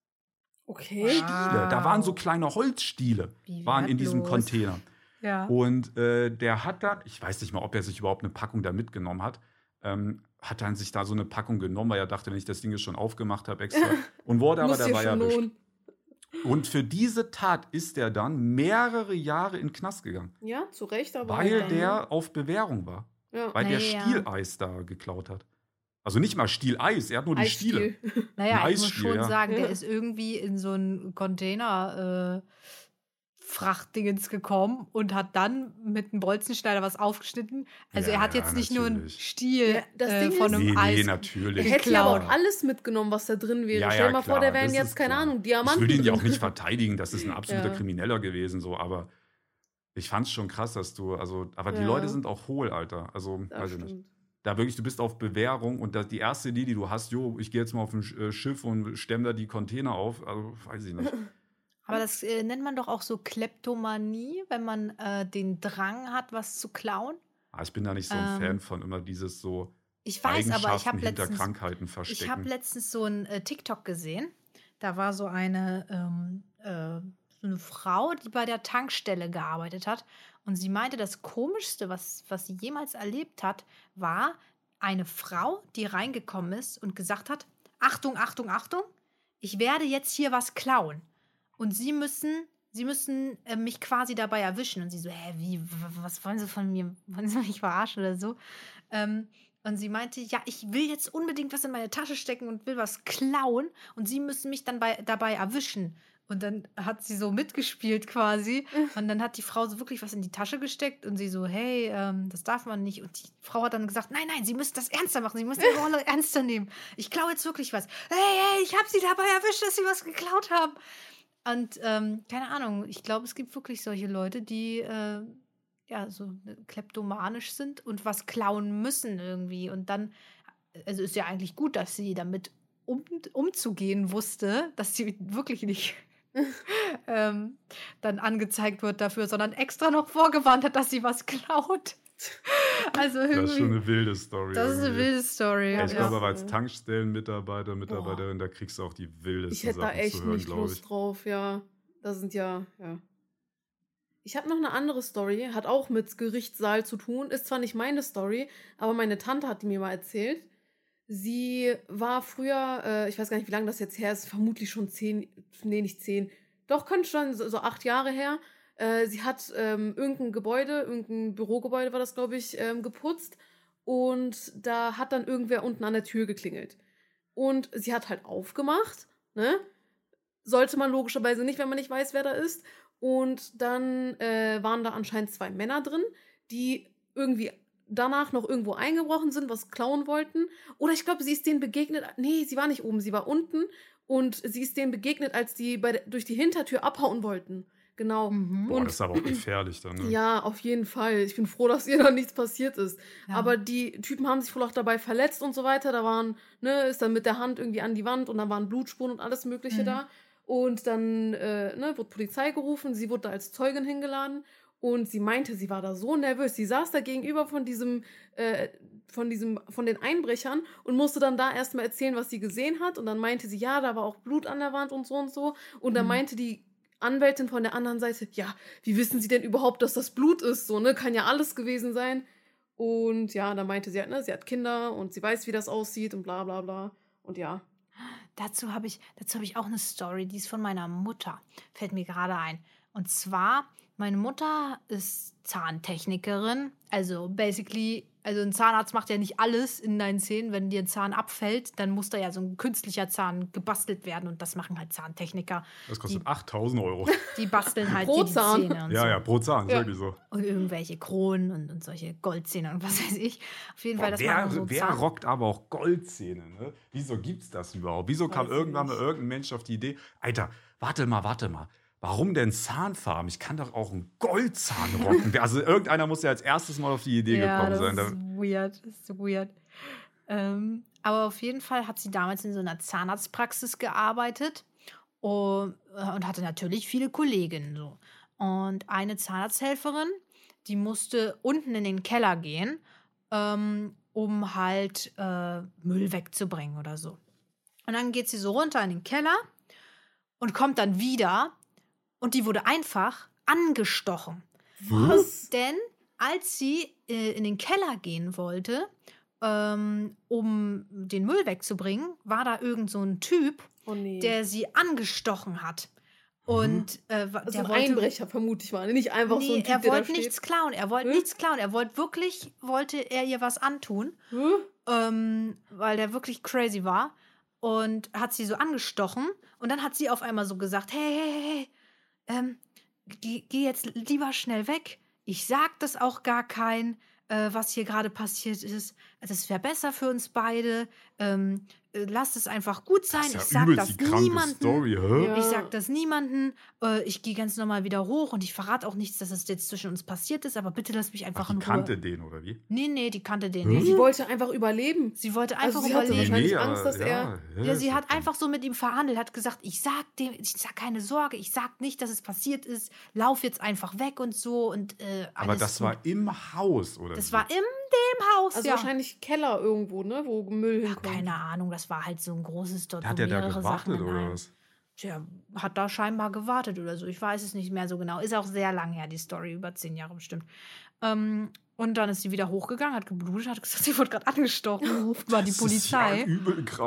Okay. Stiele. Da waren so kleine Holzstiele, Wie waren in diesem wertlos. Container. Ja. Und äh, der hat dann, ich weiß nicht mal, ob er sich überhaupt eine Packung da mitgenommen hat, ähm, hat dann sich da so eine Packung genommen, weil er dachte, wenn ich das Ding jetzt schon aufgemacht habe, extra. Und wurde aber Muss dir dabei schon erwischt. lohnen. Und für diese Tat ist er dann mehrere Jahre in den Knast gegangen, Ja, zu Recht, aber. weil dann- der auf Bewährung war. Ja. Weil der Naja. Stieleis da geklaut hat. Also nicht mal Stieleis, er hat nur die Stiele. Eisstiel. Naja, Ein ich muss Eisstiel, schon ja. sagen, der Ja. ist irgendwie in so ein Container äh, Frachtdingens gekommen und hat dann mit einem Bolzenschneider was aufgeschnitten. Also Ja, er hat ja, jetzt nicht nur einen natürlich. Stiel Ja, das äh, Ding von ist- einem Nee, nee, Eis. Er natürlich. hätte ja aber geklaut. auch alles mitgenommen, was da drin wäre. Ja, Stell dir ja, mal vor, klar, der wären das jetzt, ist keine klar. Ahnung, Diamanten. Ich will ihn ja auch drin. nicht verteidigen, das ist ein absoluter Ja. Krimineller gewesen, so, aber ich fand's schon krass, dass du, also, aber die Ja. Leute sind auch hohl, Alter. Also, Das weiß ich nicht. stimmt. Da wirklich, du bist auf Bewährung und das, die erste Idee, die du hast, jo, ich gehe jetzt mal auf ein Sch- äh, Schiff und stemm da die Container auf, also, weiß ich nicht. Aber das äh, nennt man doch auch so Kleptomanie, wenn man äh, den Drang hat, was zu klauen. Ah, ich bin da nicht so ein Ähm, Fan von immer dieses so Ich weiß, aber ich habe Eigenschaften hinter letztens, Krankheiten ich verstecken. habe letztens so ein äh, TikTok gesehen. Da war so eine, ähm, äh, so eine Frau, die bei der Tankstelle gearbeitet hat. Und sie meinte, das Komischste, was, was sie jemals erlebt hat, war eine Frau, die reingekommen ist und gesagt hat, Achtung, Achtung, Achtung, ich werde jetzt hier was klauen. Und sie müssen sie müssen äh, mich quasi dabei erwischen. Und sie so, hä, wie, w- was wollen sie von mir? Wollen sie mich verarschen oder so? Ähm, und sie meinte, ja, ich will jetzt unbedingt was in meine Tasche stecken und will was klauen. Und sie müssen mich dann bei, dabei erwischen. Und dann hat sie so mitgespielt quasi. Und dann hat die Frau so wirklich was in die Tasche gesteckt. Und sie so, hey, ähm, das darf man nicht. Und die Frau hat dann gesagt, nein, nein, Sie müssen das ernster machen. Sie müssen die Rolle ernster nehmen. Ich klaue jetzt wirklich was. Hey, hey, ich habe Sie dabei erwischt, dass Sie was geklaut haben. Und ähm, keine Ahnung, ich glaube, es gibt wirklich solche Leute, die äh, ja so kleptomanisch sind und was klauen müssen irgendwie. Und dann, also ist ja eigentlich gut, dass sie damit um, umzugehen wusste, dass sie wirklich nicht ähm, dann angezeigt wird dafür, sondern extra noch vorgewarnt hat, dass sie was klaut. Also irgendwie, Das ist schon eine wilde Story. das ist eine irgendwie. wilde Story. Ja, Ja, ich ja. glaube, aber als Tankstellenmitarbeiter, Mitarbeiterin, da kriegst du auch die Ich wildesten hätte da Sachen echt zu hören, nicht glaube ich. Lust drauf, ja. Da sind ja, ja. Ich habe noch eine andere Story, hat auch mit Gerichtssaal zu tun. Ist zwar nicht meine Story, aber meine Tante hat die mir mal erzählt. Sie war früher, äh, ich weiß gar nicht, wie lange das jetzt her ist, vermutlich schon zehn, nee, nicht zehn, doch, könnte schon so, so acht Jahre her. Äh, sie hat ähm, irgendein Gebäude, irgendein Bürogebäude war das, glaube ich, ähm, geputzt. Und da hat dann irgendwer unten an der Tür geklingelt. Und sie hat halt aufgemacht, ne? Sollte man logischerweise nicht, wenn man nicht weiß, wer da ist. Und dann äh, waren da anscheinend zwei Männer drin, die irgendwie danach noch irgendwo eingebrochen sind, was klauen wollten. Oder ich glaube, sie ist denen begegnet. Nee, sie war nicht oben, sie war unten. Und sie ist denen begegnet, als die bei der, durch die Hintertür abhauen wollten. Genau. Mhm. Boah, Und das ist aber auch gefährlich dann, ne? ja, auf jeden Fall. Ich bin froh, dass ihr da nichts passiert ist. Ja. Aber die Typen haben sich wohl auch dabei verletzt und so weiter. Da waren, ne, ist dann mit der Hand irgendwie an die Wand und da waren Blutspuren und alles Mögliche Mhm. da. Und dann, äh, ne, wurde Polizei gerufen. Sie wurde da als Zeugin hingeladen. Und sie meinte, sie war da so nervös. Sie saß da gegenüber von diesem, äh, von diesem, von den Einbrechern und musste dann da erstmal erzählen, was sie gesehen hat. Und dann meinte sie, ja, da war auch Blut an der Wand und so und so. Und dann Mhm. meinte die Anwältin von der anderen Seite, ja, wie wissen Sie denn überhaupt, dass das Blut ist? So, ne, kann ja alles gewesen sein. Und ja, dann meinte sie halt, ne, sie hat Kinder und sie weiß, wie das aussieht und bla bla bla. Und ja. Dazu habe ich, dazu habe ich auch eine Story, die ist von meiner Mutter. Fällt mir gerade ein. Und zwar, meine Mutter ist Zahntechnikerin. Also basically, also ein Zahnarzt macht ja nicht alles in deinen Zähnen. Wenn dir ein Zahn abfällt, dann muss da ja so ein künstlicher Zahn gebastelt werden. Und das machen halt Zahntechniker. Das kostet achttausend Euro. Die basteln halt Pro dir die Zahn. Zähne und Ja, so. ja, pro Zahn, ist Ja. wirklich so. Und irgendwelche Kronen und, und solche Goldzähne und was weiß ich. Auf jeden Fall, Boah, das wer machen so wer Zahn... rockt aber auch Goldzähne, ne? Wieso gibt's das überhaupt? Wieso kam Weiß ich irgendwann mal nicht. irgendein Mensch auf die Idee, Alter, warte mal, warte mal. Warum denn Zahnfarben? Ich kann doch auch einen Goldzahn rocken. Also irgendeiner muss ja als erstes mal auf die Idee ja, gekommen das sein. ist Da- weird. Das ist so weird. Ähm, aber auf jeden Fall hat sie damals in so einer Zahnarztpraxis gearbeitet und, und hatte natürlich viele Kolleginnen. So. Und eine Zahnarzthelferin, die musste unten in den Keller gehen, ähm, um halt äh, Müll wegzubringen oder so. Und dann geht sie so runter in den Keller und kommt dann wieder und die wurde einfach angestochen. Was? Denn als sie äh, in den Keller gehen wollte, ähm, um den Müll wegzubringen, war da irgend so ein Typ, Oh nee. der sie angestochen hat. Und äh, wa- also der ein wollte, Einbrecher, vermute ich mal. Nicht einfach so nee, ein Typ, er der da wollte steht. nichts klauen. Er wollte Hm? nichts klauen. Er wollte wirklich, wollte er ihr was antun, Hä? ähm, weil der wirklich crazy war. Und hat sie so angestochen. Und dann hat sie auf einmal so gesagt, hey, hey, hey, hey, ähm, geh, geh jetzt lieber schnell weg. Ich sag das auch gar kein, äh, was hier gerade passiert ist. Das wäre besser für uns beide. Ähm, äh, lass es einfach gut sein. Das ist ja ich sag übelst das die kranke niemandem. Story, hä? Ja. Ich sag das niemandem. Äh, ich gehe ganz normal wieder hoch und ich verrate auch nichts, dass es jetzt zwischen uns passiert ist. Aber bitte lass mich einfach Ach, die in Ruhe. kannte den, oder wie? Nee, nee, die kannte den Hä? nicht. Sie wollte einfach überleben. Sie wollte Also einfach sie hatte überleben. wahrscheinlich aber- Angst, dass er- ja, Ja, ist sie ja hat krank. einfach so mit ihm verhandelt, hat gesagt, ich sag dem, ich sag keine Sorge, ich sag nicht, dass es passiert ist, lauf jetzt einfach weg und so und äh, Aber alles das gut. war im Haus, oder? das wie? war in dem Haus, Also ja. wahrscheinlich Keller irgendwo, ne? Wo Müll Ja, hinkommt. keine Ahnung, das war halt so ein großes dort, Hat wo der da mehrere Sachen gewartet, in oder einem- was? Tja, hat da scheinbar gewartet oder so. Ich weiß es nicht mehr so genau. Ist auch sehr lang her, die Story, über zehn Jahre bestimmt. Ähm, und dann ist sie wieder hochgegangen, hat geblutet, hat gesagt, sie wurde gerade angestochen, ruft mal die Das ist ja Polizei. übel krank.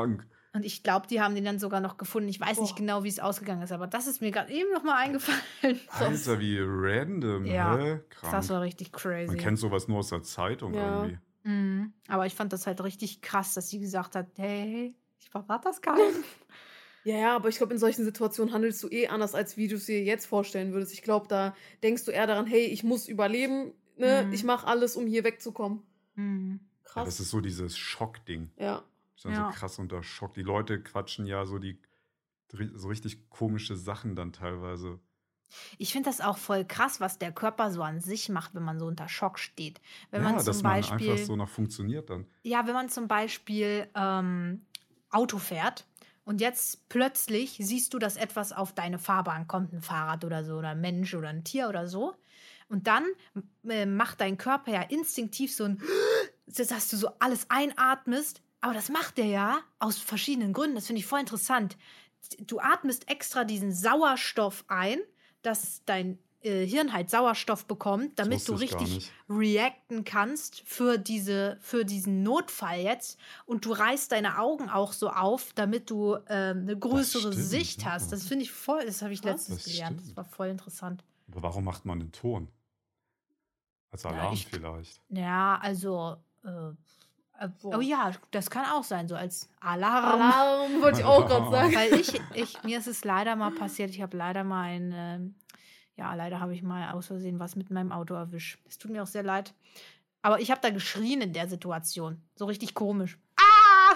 Und ich glaube, die haben den dann sogar noch gefunden. Ich weiß Boah. nicht genau, wie es ausgegangen ist, aber das ist mir gerade eben noch mal eingefallen. Alter, wie random, Ja, hä? Krank. Das war richtig crazy. Man kennt sowas nur aus der Zeitung Ja. irgendwie. Mhm. Aber ich fand das halt richtig krass, dass sie gesagt hat, hey, ich verrate das keinem. Ja, ja, aber ich glaube, in solchen Situationen handelst du eh anders, als wie du es dir jetzt vorstellen würdest. Ich glaube, da denkst du eher daran, hey, ich muss überleben, ne? Mhm. Ich mache alles, um hier wegzukommen. Mhm. Ja, Krass. das ist so dieses Schockding. Ja. Das ist dann Ja. so krass unter Schock. Die Leute quatschen ja so die so richtig komische Sachen dann teilweise. Ich finde das auch voll krass, was der Körper so an sich macht, wenn man so unter Schock steht. Wenn ja, man zum dass man Beispiel, einfach so noch funktioniert dann. ja, wenn man zum Beispiel ähm, Auto fährt und jetzt plötzlich siehst du, dass etwas auf deine Fahrbahn kommt, ein Fahrrad oder so, oder ein Mensch oder ein Tier oder so. Und dann äh, macht dein Körper ja instinktiv so ein, dass du so alles einatmest. Aber das macht der ja aus verschiedenen Gründen. Das finde ich voll interessant. Du atmest extra diesen Sauerstoff ein, dass dein äh, Hirn halt Sauerstoff bekommt, damit wusste du ich gar richtig nicht. reacten kannst für, diese, für diesen Notfall jetzt. Und du reißt deine Augen auch so auf, damit du äh, eine größere stimmt, Sicht ja. hast. Das finde ich voll, das habe ich Krass. letztens Das gelernt. stimmt. Das war voll interessant. Aber warum macht man den Ton? Als Ja, Alarm ich- vielleicht. Ja, also, äh, äh, Boah. oh ja, das kann auch sein, so als Alarm. Alarm, wollte ich auch gerade sagen. Weil ich, ich, mir ist es leider mal passiert, ich habe leider mal ein, ähm, ja, leider habe ich mal aus Versehen was mit meinem Auto erwischt. Es tut mir auch sehr leid. Aber ich habe da geschrien in der Situation. So richtig komisch. Ah!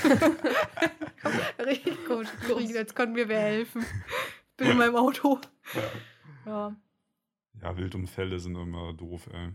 Richtig komisch geschrien, als konnten mir wer helfen. Bin in meinem Auto. Ja. Ja, Wildunfälle sind immer doof, ey.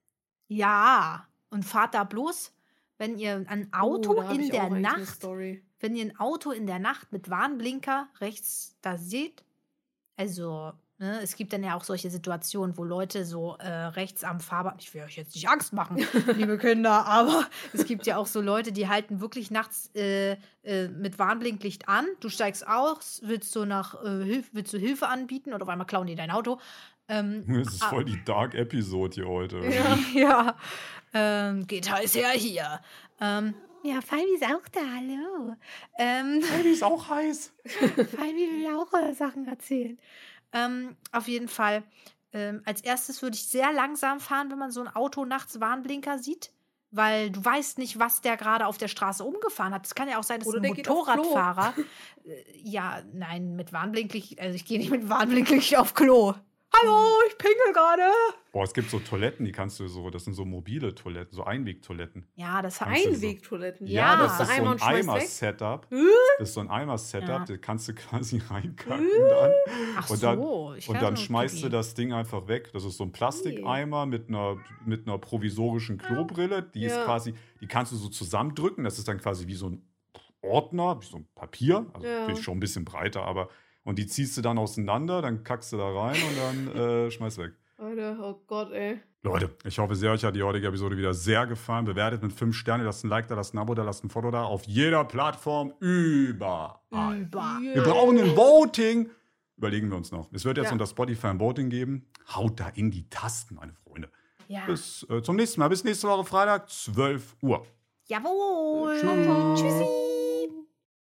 Ja, und fahrt da bloß, wenn ihr ein Auto Oh, da hab in ich der auch eigentlich eine Nacht, Story. wenn ihr ein Auto in der Nacht mit Warnblinker rechts da seht, also, ne, es gibt dann ja auch solche Situationen, wo Leute so äh, rechts am Fahrbahn, ich will euch jetzt nicht Angst machen, liebe Kinder, aber es gibt ja auch so Leute, die halten wirklich nachts äh, äh, mit Warnblinklicht an, du steigst aus, willst du nach äh, Hilf willst du Hilfe anbieten oder auf einmal klauen die dein Auto. Ähm, Das ist ah, voll die Dark-Episode hier heute. Ja. ja, ähm, geht heiß her hier. Ähm, ja, Falbi ist auch da, hallo. Ähm, Die ist auch heiß. Falbi will auch äh, Sachen erzählen. Ähm, auf jeden Fall, ähm, als erstes würde ich sehr langsam fahren, wenn man so ein Auto nachts Warnblinker sieht, weil du weißt nicht, was der gerade auf der Straße umgefahren hat. Es kann ja auch sein, dass Oder ein der geht auf Klo. Motorradfahrer, äh, ja, nein, mit Warnblinklicht, also ich gehe nicht mit Warnblinklicht auf Klo. Hallo, ich pingel gerade. Boah, es gibt so Toiletten, die kannst du so, das sind so mobile Toiletten, so Einwegtoiletten. Ja, das hat Kannst du so- Einwegtoiletten. Ja, das du ist so einmal ein und schmeißt weg. Eimer-Setup. Äh? Das ist so ein Eimer-Setup, Ja. das kannst du quasi reinkacken dann. Ach Und dann, so, ich und kann dann nur schmeißt du Pipi. das Ding einfach weg. Das ist so ein Plastikeimer mit einer, mit einer provisorischen Klobrille. Die ist Ja. quasi, die kannst du so zusammendrücken. Das ist dann quasi wie so ein Ordner, wie so ein Papier. Also Ja. natürlich schon ein bisschen breiter, aber. Und die ziehst du dann auseinander, dann kackst du da rein und dann äh, schmeißt weg. Alter, oh Gott, ey. Leute, ich hoffe sehr, euch hat die heutige Episode wieder sehr gefallen. Bewertet mit fünf Sternen, lasst ein Like da, lasst ein Abo da, lasst ein Follow da. Auf jeder Plattform, überall. Über. Wir brauchen ein Voting. Überlegen wir uns noch. Es wird jetzt Ja. unter Spotify ein Voting geben. Haut da in die Tasten, meine Freunde. Ja. Bis äh, zum nächsten Mal. Bis nächste Woche Freitag, zwölf Uhr. Jawohl. Tschüss. Tschüssi.